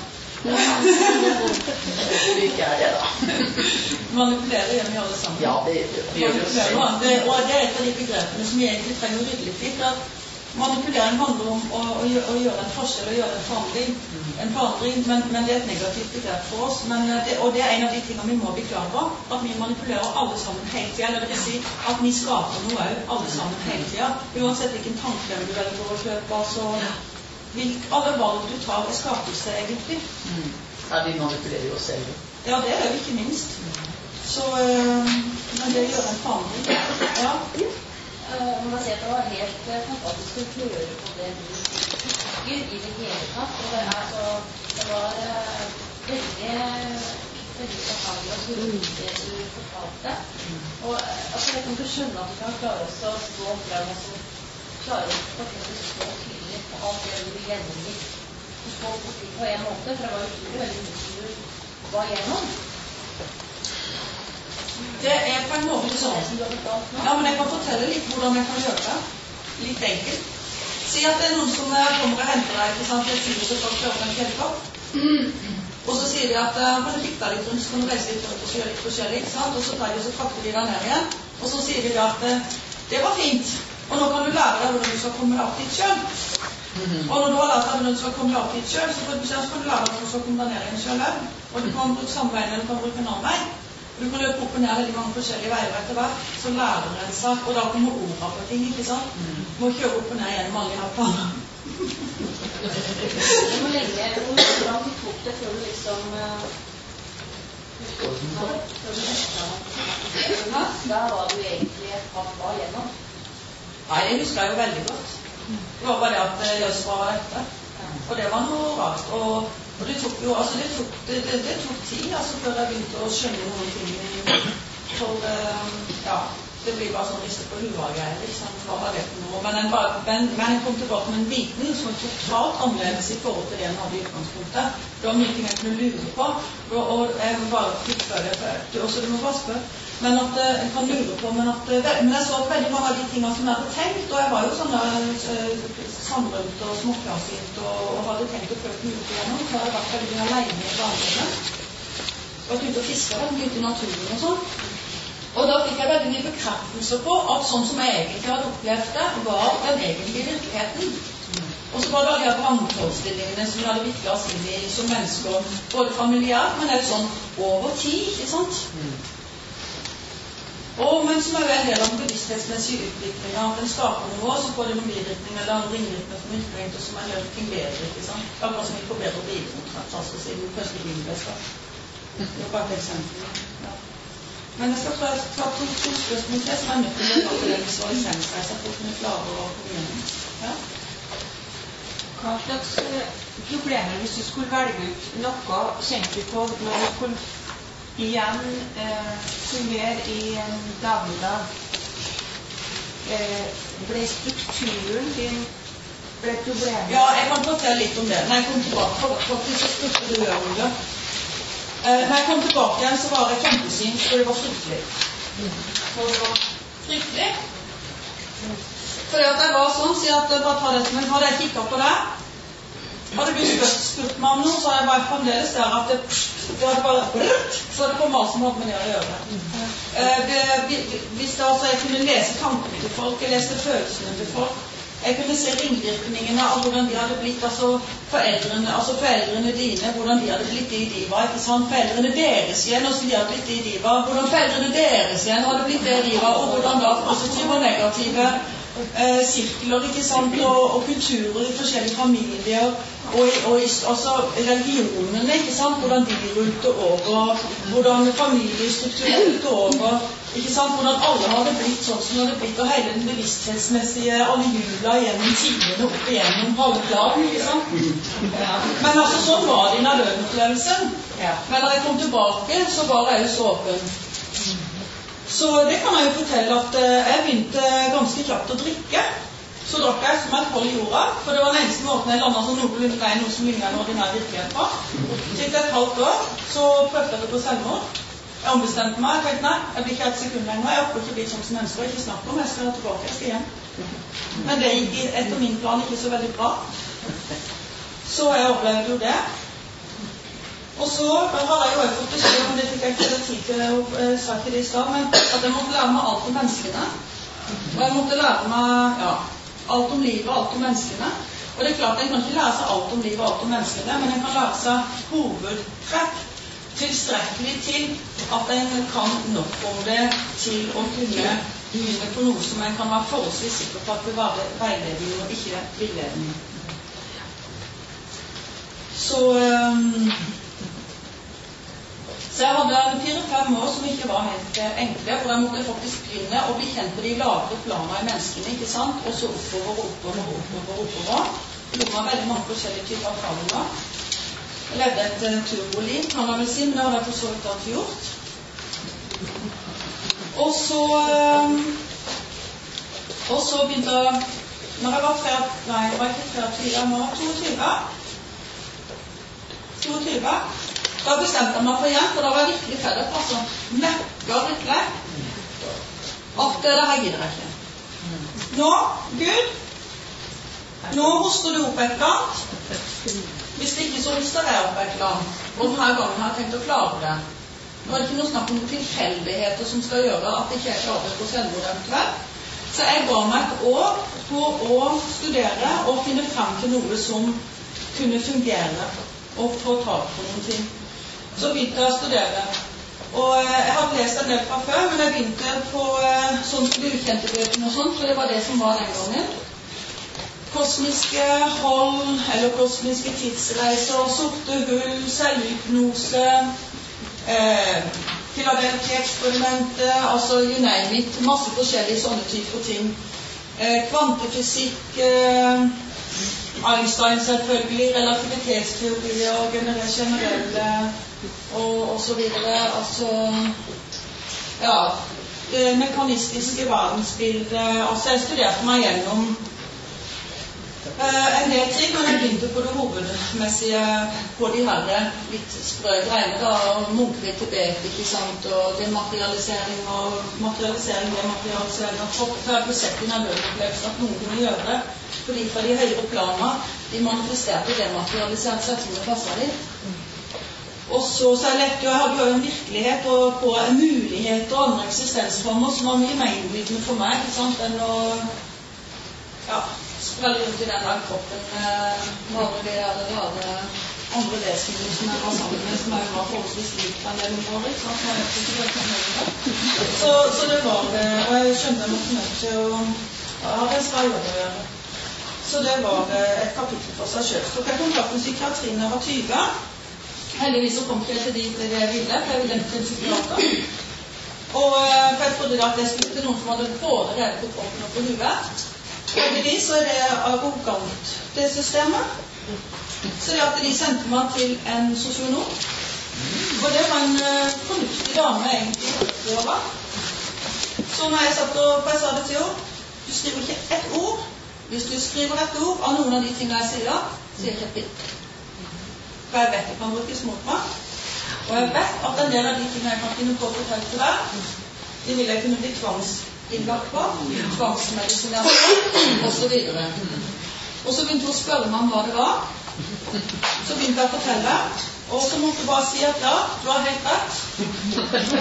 [SPEAKER 3] Det ikke er det da.
[SPEAKER 1] Manipulere gjør vi alle sammen.
[SPEAKER 3] Ja, det, det gjør vi jo selv.
[SPEAKER 1] Det, og det er et av de begrepene som vi egentlig trenger å rydde litt i. For manipulering handler om å, å, gjøre, å gjøre en forskjell og gjøre en forandring. En forandring, men, men det er et negativt begrep for oss. Men det, og det er en av de tingene vi må bli klar over. At vi manipulerer alle sammen hele tiden. Eller det vil si at vi skaper noe også alle sammen hele tiden. Uansett hvilken tanke du velger å kjøpe, så... Hvilke, alle valg du tar er skapelse egentlig.
[SPEAKER 3] Mm. Ja, vi manipulerer jo selv.
[SPEAKER 1] Ja, det er jo ikke minst. Så, øh, men det gjør en forandring. Ja.
[SPEAKER 2] Uh, man ser at det var helt uh, fantastisk å høre på det du husker i det hele tatt. Og det, er så, det var uh, veldig, veldig behagelig å høre det du fortalte. Mm. Og uh, altså, jeg kan ikke skjønne at du kan klare oss å stå frem og så klare å fortelle så tydelig på alt det du gjennomgikk. Du så på en måte, for det var utrolig veldig mye du var gjennom.
[SPEAKER 1] Det er på en måte sånn. Ja, men jeg kan fortelle litt hvordan jeg kan gjøre det. litt enkelt. Si at det er noen som kommer og henter deg, ikke sant, jeg sier så folk kjører en fjellkopp. Og så sier de at kan du fikte deg litt rundt, så kan du reise litt rundt og gjøre litt forskjellig, ikke sant? Og så tar de og så trakter de deg ned igjen. Og så sier de at det var fint, og nå kan du lære deg hvordan du skal komme deg opp dit selv. Og når du har lært deg hvordan du skal komme deg opp dit selv, så får du beskjed, så kan du lære deg hvordan du skal komme deg ned igjen selv. Og du kan bruke samme veien, eller du kan bruke en annen vei. Du kan løpe opp og ned veldig mange forskjellige veier etter hvert, så lærer du en sak, og da kommer orda på ting, ikke sant? Du må kjøre opp og ned igjen med alle de her planer.
[SPEAKER 2] Hvor lenge, hvor lang tid tok det før du liksom før du husker da var du egentlig et par år gjennom?
[SPEAKER 1] Nei, det husker jeg jo veldig godt. Det var bare det at Jøss var etter. Og det var noe rart. Og, og det tok jo, altså det tok, det, det, det tok tid, altså før jeg begynte å skjønne noen ting. For, ja, det blir bare sånn ristet på huet-greier, liksom. Hva var det for noe? Men jeg, bare, men, men jeg kom tilbake med en viten som var totalt annerledes i forhold til det jeg hadde i utgangspunktet. Det var mye ting jeg kunne lure på, og, og jeg bare fikk før det før. Du også, du må bare spørre. Men at jeg kan lure på, men at men jeg så at veldig mange av de tingene som jeg hadde tenkt, og jeg var jo sånn sandrømt og småklassigt og, og hadde tenkt å følge meg ut igjennom, så hadde jeg vært veldig alene i barndommen. Vært ute og fisket, vært ute i naturen og sånn. Og da fikk jeg veldig mye bekreftelse på at sånn som jeg egentlig hadde opplevd det, var den egentlige virkeligheten. Og så var det alle de vrangforestillingene som vi hadde viklet oss inn i som mennesker, både familiært, men også sånn over tid, ikke sant? Og, men som er jo en del av den bevissthetsmessige utviklingen, at den starter noe, så får det noen bivirkninger eller andre ringvirkninger som utvikling, og som er gjør ting bedre, ikke sant? Akkurat som vi får bedre bilkontrakt, altså siden den første bilen ble skatt. Det var bare et eksempel. Ja. Men jeg skal ta, ta to, to spørsmål til, som er nødt til å ta til en visualiseringsreise for å kunne klare å komme gjennom. Ja.
[SPEAKER 5] Hva slags problemer, hvis du skulle velge ut noe, kjente du på når du skulle igjen eh, fungere i en dagligdag? Eh, ble strukturen din ble problemet?
[SPEAKER 1] Ja, jeg kan fortelle litt om det. Når jeg kom tilbake, faktisk så spurte du gjør om det. Eh, når jeg kom tilbake igjen, så var jeg kjempesyk, og det var fryktelig. Og det var fryktelig. Fordi at jeg var sånn, så jeg bare tar det som en, hadde jeg kikket på det, hadde du spurt, spurt meg om noe, så hadde jeg bare fremdeles der at det, det hadde bare brøtt, så det kom alt som hadde med det å gjøre. Eh, det, hvis det, altså, jeg kunne lese tankene til folk, jeg leste følelsene til folk, jeg kunne se ringvirkningene av hvordan de hadde blitt, altså foreldrene, altså foreldrene dine, hvordan de hadde blitt de de var, ikke sant? Foreldrene deres igjen, hvordan de hadde blitt de de var, hvordan foreldrene deres igjen hadde blitt det de var, og hvordan da positive og negative eh, sirkler, ikke sant, og, og kulturer i forskjellige familier, og, og også religionene, ikke sant, hvordan de rulte over, hvordan familiestrukturen rulte over, ikke sant, hvordan alle hadde blitt sånn som de hadde blitt, og hele den bevissthetsmessige, alle jula gjennom tidene opp igjennom halve planen, ikke sant? Ja. Men altså, sånn var det i nærlønnopplevelsen. Ja. Men da jeg kom tilbake, så var jeg jo så åpen. Så det kan jeg jo fortelle at jeg begynte ganske kjapt å drikke. Så drakk jeg som et hold i jorda, for det var den eneste måten jeg landet som noe, noe som lignet en ordinær virkelighet på. Så gikk det et halvt år, så prøvde jeg det på selvmord. Jeg ombestemte meg, jeg tenkte nei, jeg blir ikke et sekund lenger, jeg orker ikke bli sånn som mennesker, ikke snakke om, jeg skal tilbake, jeg skal hjem. Men det gikk etter min plan ikke så veldig bra. Så jeg opplevde jo det. Og så har jeg jo også fått beskjed om det fikk jeg ikke tid til å uh, si til det i stad, men at jeg måtte lære meg alt om menneskene. Og jeg måtte lære meg, ja, alt om livet og alt om menneskene. Og det er klart, en kan ikke lære seg alt om livet og alt om menneskene, men en kan lære seg hovedtrekk tilstrekkelig til at en kan nok om det til å kunne begynne på noe som en kan være forholdsvis sikker på at det var veiledning og ikke villedning. Så, um, så jeg hadde fire-fem år som ikke var helt enkle, hvor jeg måtte faktisk begynne å bli kjent på de lavere planene i menneskene, ikke sant? Og så oppover, oppover, oppover, oppover. Det gjorde meg veldig mange forskjellige typer erfaringer. Jeg levde et uh, turboliv, kan man vel si, men det har jeg for så vidt alt gjort. Og så, um, og så begynte jeg, når jeg var tre, nei, jeg var ikke treogtyve, jeg var toogtyve, toogtyve, da bestemte jeg meg for igjen, for da var jeg virkelig fedd opp, altså, møkker virkelig, at det her gidder jeg ikke. Nå, Gud, nå hoster du opp et eller annet. Hvis det ikke så hoster jeg opp et eller annet. Og denne gangen har jeg tenkt å klare det. Nå er det ikke noe snakk om tilfeldigheter som skal gjøre at jeg ikke klarer på selvmord eventuelt. Så jeg ga meg et år på å studere og finne frem til noe som kunne fungere og få tak på noen ting. Så begynte jeg å studere. Og jeg hadde lest en del fra før, men jeg begynte på sånn som de ukjente bøkene og sånt, for det var det som var den gangen. Kosmiske hold, eller kosmiske tidsreiser, sorte hull, selvhypnose, eh, Philadelphia-eksperimentet, altså you name it, masse forskjellige sånne typer ting. Eh, kvantefysikk, eh, Einstein selvfølgelig, relativitetsteorier, generelle og, og så videre, altså, ja, det mekanistiske verdensbildet, altså jeg studerte meg gjennom Uh, en del ting, men jeg begynte på det hovedmessige på de her litt sprø greiene da, Munkvitt Tibet, ikke sant, og dematerialisering og materialisering, dematerialisering og folk, for jeg ble sett i nervøsopplevelsen at noen kunne gjøre det, fordi fra de høyere planene, de manifesterte dematerialisert seg som det passet litt. Og så, så jeg lette jo, jeg hadde jo en virkelighet og på en mulighet og andre eksistensformer som var mye mer innbydende for meg, ikke sant, enn å, ja, sprelle rundt i den der kroppen med bare det eller rare andre vesener som jeg var sammen med, som jeg var forholdsvis lik på en del områder, ikke sant? Jeg vet ikke hva jeg kan gjøre. Så, så det var det, og jeg skjønte jeg måtte nødt til å ha det svær jobb å gjøre. Så det var et kapittel for seg selv. Så jeg kontakt med psykiatrien da jeg var tyve. Heldigvis så kom jeg til de det jeg ville, for jeg ville til en psykiater. Og for jeg trodde at jeg skulle til noen som hadde både redd på kroppen og på huet. Heldigvis så er det arrogant, det systemet. Så det at de sendte meg til en sosionom. Og det var en uh, fornuftig dame egentlig å være. Så når jeg satt og jeg sa det til henne, du skriver ikke ett ord. Hvis du skriver ett ord av noen av de tingene jeg sier, sier jeg ikke et bit. For jeg vet det kan brukes mot meg. Og jeg vet at en del av de tingene jeg kan finne på å fortelle til deg, de vil jeg kunne bli tvangs innlagt på, tvangsmedisinert og så videre. Og så begynte hun å spørre meg om hva det var. Så begynte jeg å fortelle, og så måtte jeg bare si at ja, du har helt rett.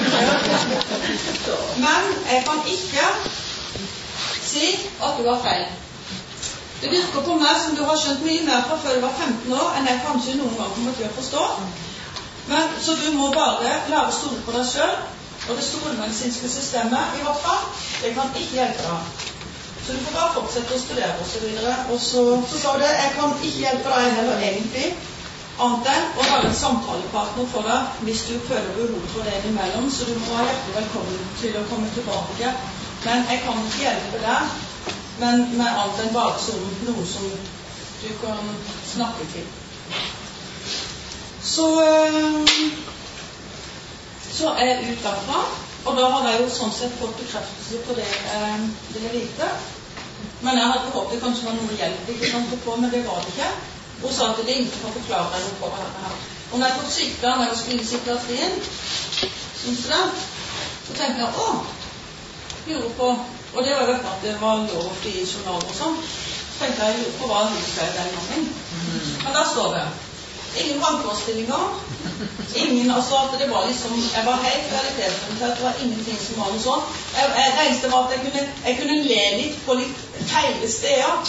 [SPEAKER 1] Men jeg kan ikke si at du har feil. Det virker på meg som du har skjønt mye mer fra før du var femten år, enn jeg kanskje noen gang kommer til å forstå. Men, så du må bare lære å stole på deg selv. Og det store medisinske systemet, i hvert fall, det kan ikke hjelpe deg. Så du får bare fortsette å studere og så videre. Og så, så sa det, jeg kan ikke hjelpe deg heller egentlig, annet enn å være en samtalepartner for deg hvis du føler behov for det imellom, så du må være hjertelig velkommen til å komme tilbake. Men jeg kan ikke hjelpe deg, men med annet enn bare som noe som du kan snakke til. Så... Øh, Så er jeg ut derfra, og da har jeg jo sånn sett fått bekreftelse på det jeg ville vite. Men jeg hadde håpet det kanskje var noe hjelp ikke sant på, men det var det ikke. Hun sa at det er ingen som kan forklare deg noe på det her. Og når jeg tok sykepleien, når jeg skulle inn i psykiatrien, synes du det? Så tenkte jeg, å, lurer på, og det var jo at det var lov i journaler og sånn, så tenkte jeg, lurer på hva husker jeg den gangen. Men da står det, ingen vrangforestillinger, ingen, altså at det var liksom, jeg var helt realitetsorientert, det var ingenting som var noe sånn. Jeg, jeg, det eneste var at jeg kunne, jeg kunne le litt på litt feile steder.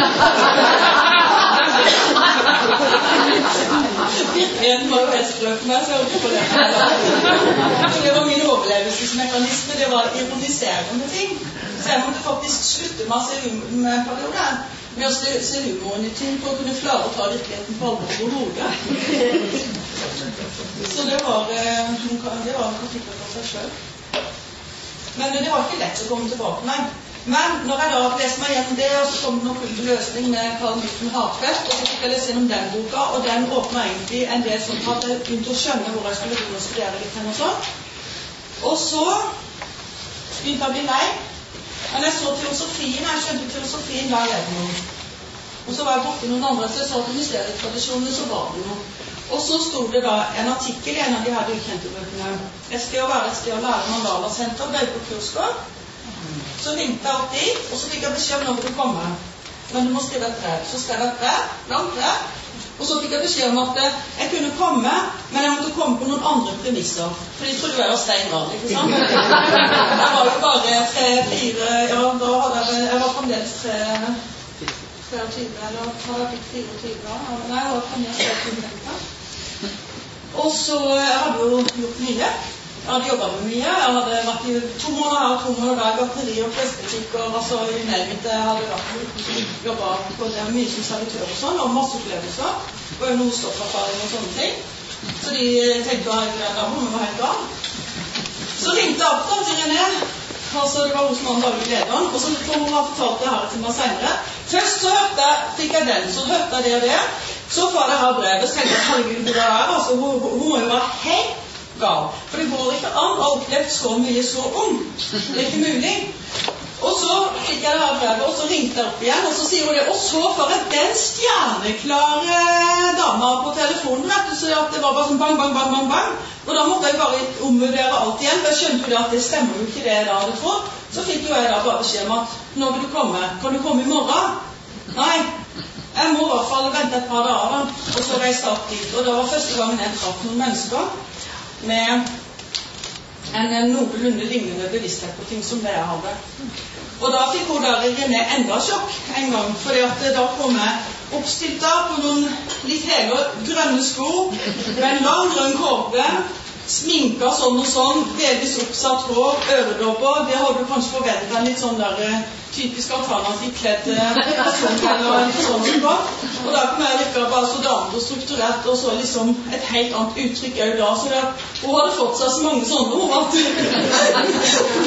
[SPEAKER 1] Virkeligheten var jo helt sprøk med, så jeg holdt på det. Så det var min overlevelsesmekanisme, det var ironiserende ting. Så jeg måtte faktisk slutte med å se humor med en periode. Med å se, se humoren i ting for å kunne klare å ta virkeligheten på alvor på hodet. Så det var, det var en kapittel for seg selv. Men det var ikke lett å komme tilbake med. Men når jeg da leste meg gjennom det, og så kom det noen full løsning med Carl Milton Hartvedt, og så fikk jeg lese gjennom den boka, og den åpnet egentlig en del sånn at jeg begynte å skjønne hvor jeg skulle begynne å studere litt hen og sånn. Og så begynte jeg å bli lei. Men jeg så teosofien, jeg skjønte teosofien der levde noe. Og så var jeg borte noen andre, så jeg så til mysterietradisjonene, så var det noe. Og så stod det da en artikkel i en av de her ukjente bøkene. Et sted å være et sted å lære Mandala Senter, det er på Kursgård. Så ringte jeg opp dit, og så fikk jeg beskjed om når du kommer. Men du må skrive et brev. Så skrev jeg et brev, langt brev. Og så fikk jeg beskjed om at jeg kunne komme, men jeg måtte komme på noen andre premisser. For de trodde jeg var steinrad, ikke sant? Jeg var jo bare tre, fire, ja, da hadde jeg, jeg var fremdeles tre, treogtyve, eller hadde jeg blitt fireogtyve da? Nei, jeg var fremdeles treogtyve. Og så, jeg hadde jo gjort mye. Jeg hadde jobbet med mye. Jeg hadde vært i to måneder her og to måneder der, gartneri og flestbutikker, altså i nærmest. Jeg hadde vært, jobbet på det mye som servitør og sånn, og masse opplevelser. Og jo noe stofferfaring og sånne ting. Så de tenkte at jeg var helt gal. Så ringte jeg opp da til René. Altså, det var hos noen daglig lederen, og så får hun ha fortalt det her til meg senere. Først så hørte jeg, fikk jeg den, så hørte jeg det og det. Så får jeg her brevet, så tenkte jeg, herregud, hvor det er, altså, hun, hun må jo være helt gal. For det går ikke an å ha opplevd så mye så ung. Det er ikke mulig. Og så fikk jeg det her brevet, og så ringte jeg opp igjen, og så sier hun det, og så for at den stjerneklare dama på telefonen, vet du, så at det var bare sånn bang, bang, bang, bang, bang. Og da måtte jeg bare omvurdere alt igjen, for jeg skjønte jo det at det stemmer jo ikke det jeg da hadde trodd. Så fikk jo jeg da bare beskjed om at, nå vil du komme, kan du komme i morgen? Nei, jeg må i hvert fall vente et par dager da, og så reiste jeg opp dit. Og det var første gangen jeg traff noen mennesker med en noenlunde lignende bevissthet på ting som det jeg hadde. Og da fikk hun der René enda sjokk en gang, fordi at da kom jeg oppstilt da på noen litt hele grønne sko, med en lang grønn kåpe, sminka sånn og sånn, delvis oppsatt hår, øredobber. Det hadde du kanskje forventet en litt sånn der typisk alternativ kledd person, eller litt sånn som var. Og da kom jeg virka bare så damt og strukturert, og så liksom et helt annet uttrykk også da, så det, hun hadde fått seg så mange sånne hun at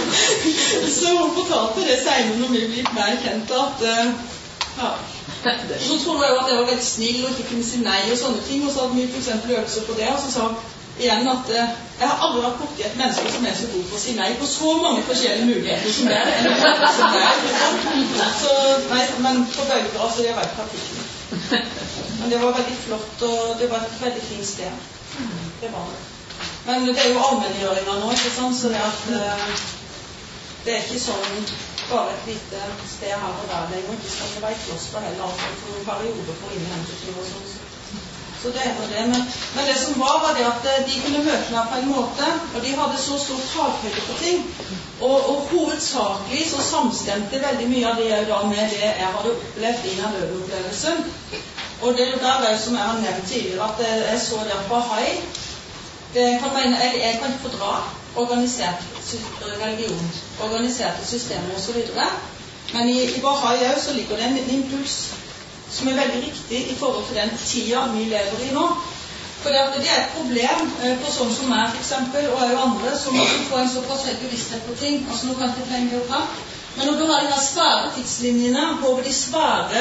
[SPEAKER 1] så hun fortalte det senere når vi ble litt mer kjent at ja, så tror jeg jo at jeg var veldig snill og ikke kunne si nei og sånne ting, og så hadde vi for eksempel øvelser på det, og så sa igjen at uh, jeg har aldri vært borti et menneske som er så god for å si nei på så mange forskjellige muligheter som det er. Som det er liksom. Så, nei, men på bøker, altså, jeg vet praktikken. Men det var veldig flott, og det var et veldig fint sted. Det var det. Men det er jo allmenngjøringer nå, ikke sant, så det er at uh, det er ikke sånn bare et lite sted her og der lenger, ikke skal det være et kloster heller, altså for noen perioder for innhente ting og sånn. Så det er det, men, men det som var, var det at de kunne møte meg på en måte, og de hadde så stor takhøyde på ting, og, og hovedsakelig så samstemte veldig mye av det jeg da med det jeg hadde opplevd i den øveopplevelsen. Og det er jo der det som jeg har nevnt tidligere, at jeg så det at Baha'i, det kan mene, jeg, jeg kan ikke fordra organisert religion, organiserte systemer og så videre, men i, i Baha'i også så ligger det en, en impuls, som er veldig riktig i forhold til den tida vi lever i nå. For det er et problem eh, på sånn som meg for eksempel, og er jo andre, som får en såpass høy bevissthet på ting. Altså nå kan jeg ikke trenge det opp her. Men når du har de her svære tidslinjene over de svære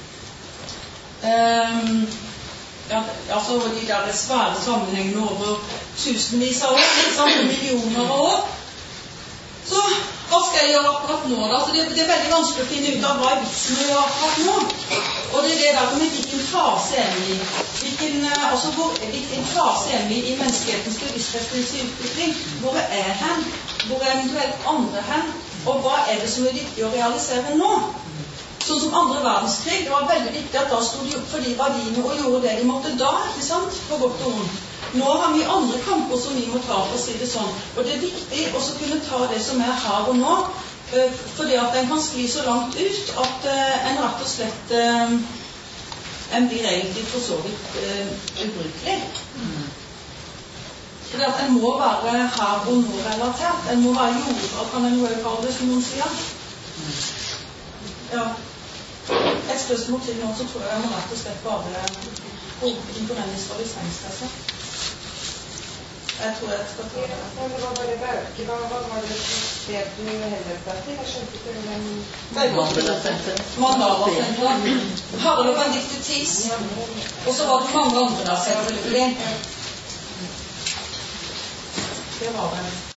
[SPEAKER 1] eh, ja, altså de der svære sammenhengene over tusenvis av år, liksom, millioner av år, så hva skal jeg gjøre akkurat nå da? Så det, det er veldig vanskelig å finne ut av hva er vitsen å gjøre akkurat nå. Og det er det der med hvilken fase er vi i. Hvilken, altså, hvor, hvilken fase er vi i menneskehetens bevissthetsmessige utvikling? Hvor er jeg hen? Hvor er eventuelt andre hen? Og hva er det som er viktig å realisere nå? Sånn som andre verdenskrig, det var veldig viktig at da stod de opp for de verdiene og gjorde det de måtte da, ikke sant? For godt og vondt. Nå har vi andre kamper som vi må ta, for å si det sånn. Og det er viktig også kunne ta det som er her og nå, fordi at den kan skli så langt ut at en rett og slett en blir egentlig for så vidt ubrukelig. Fordi at en må være her og nå relatert. En må være jorda, kan en jo kalle det, som noen sier. Ja. Et spørsmål til nå, så tror jeg jeg må rett og slett bare inn på den visualiseringsstresset. Jeg tror jeg skal ta det.
[SPEAKER 5] Det var bare bøker. Hva var det sted du henvendet til? Jeg skjønte ikke hvem...
[SPEAKER 1] Mandala-senteret. Mandala-senteret. Harald og Benedicte Thies. Og så var det mange andre der, selvfølgelig. Det var det.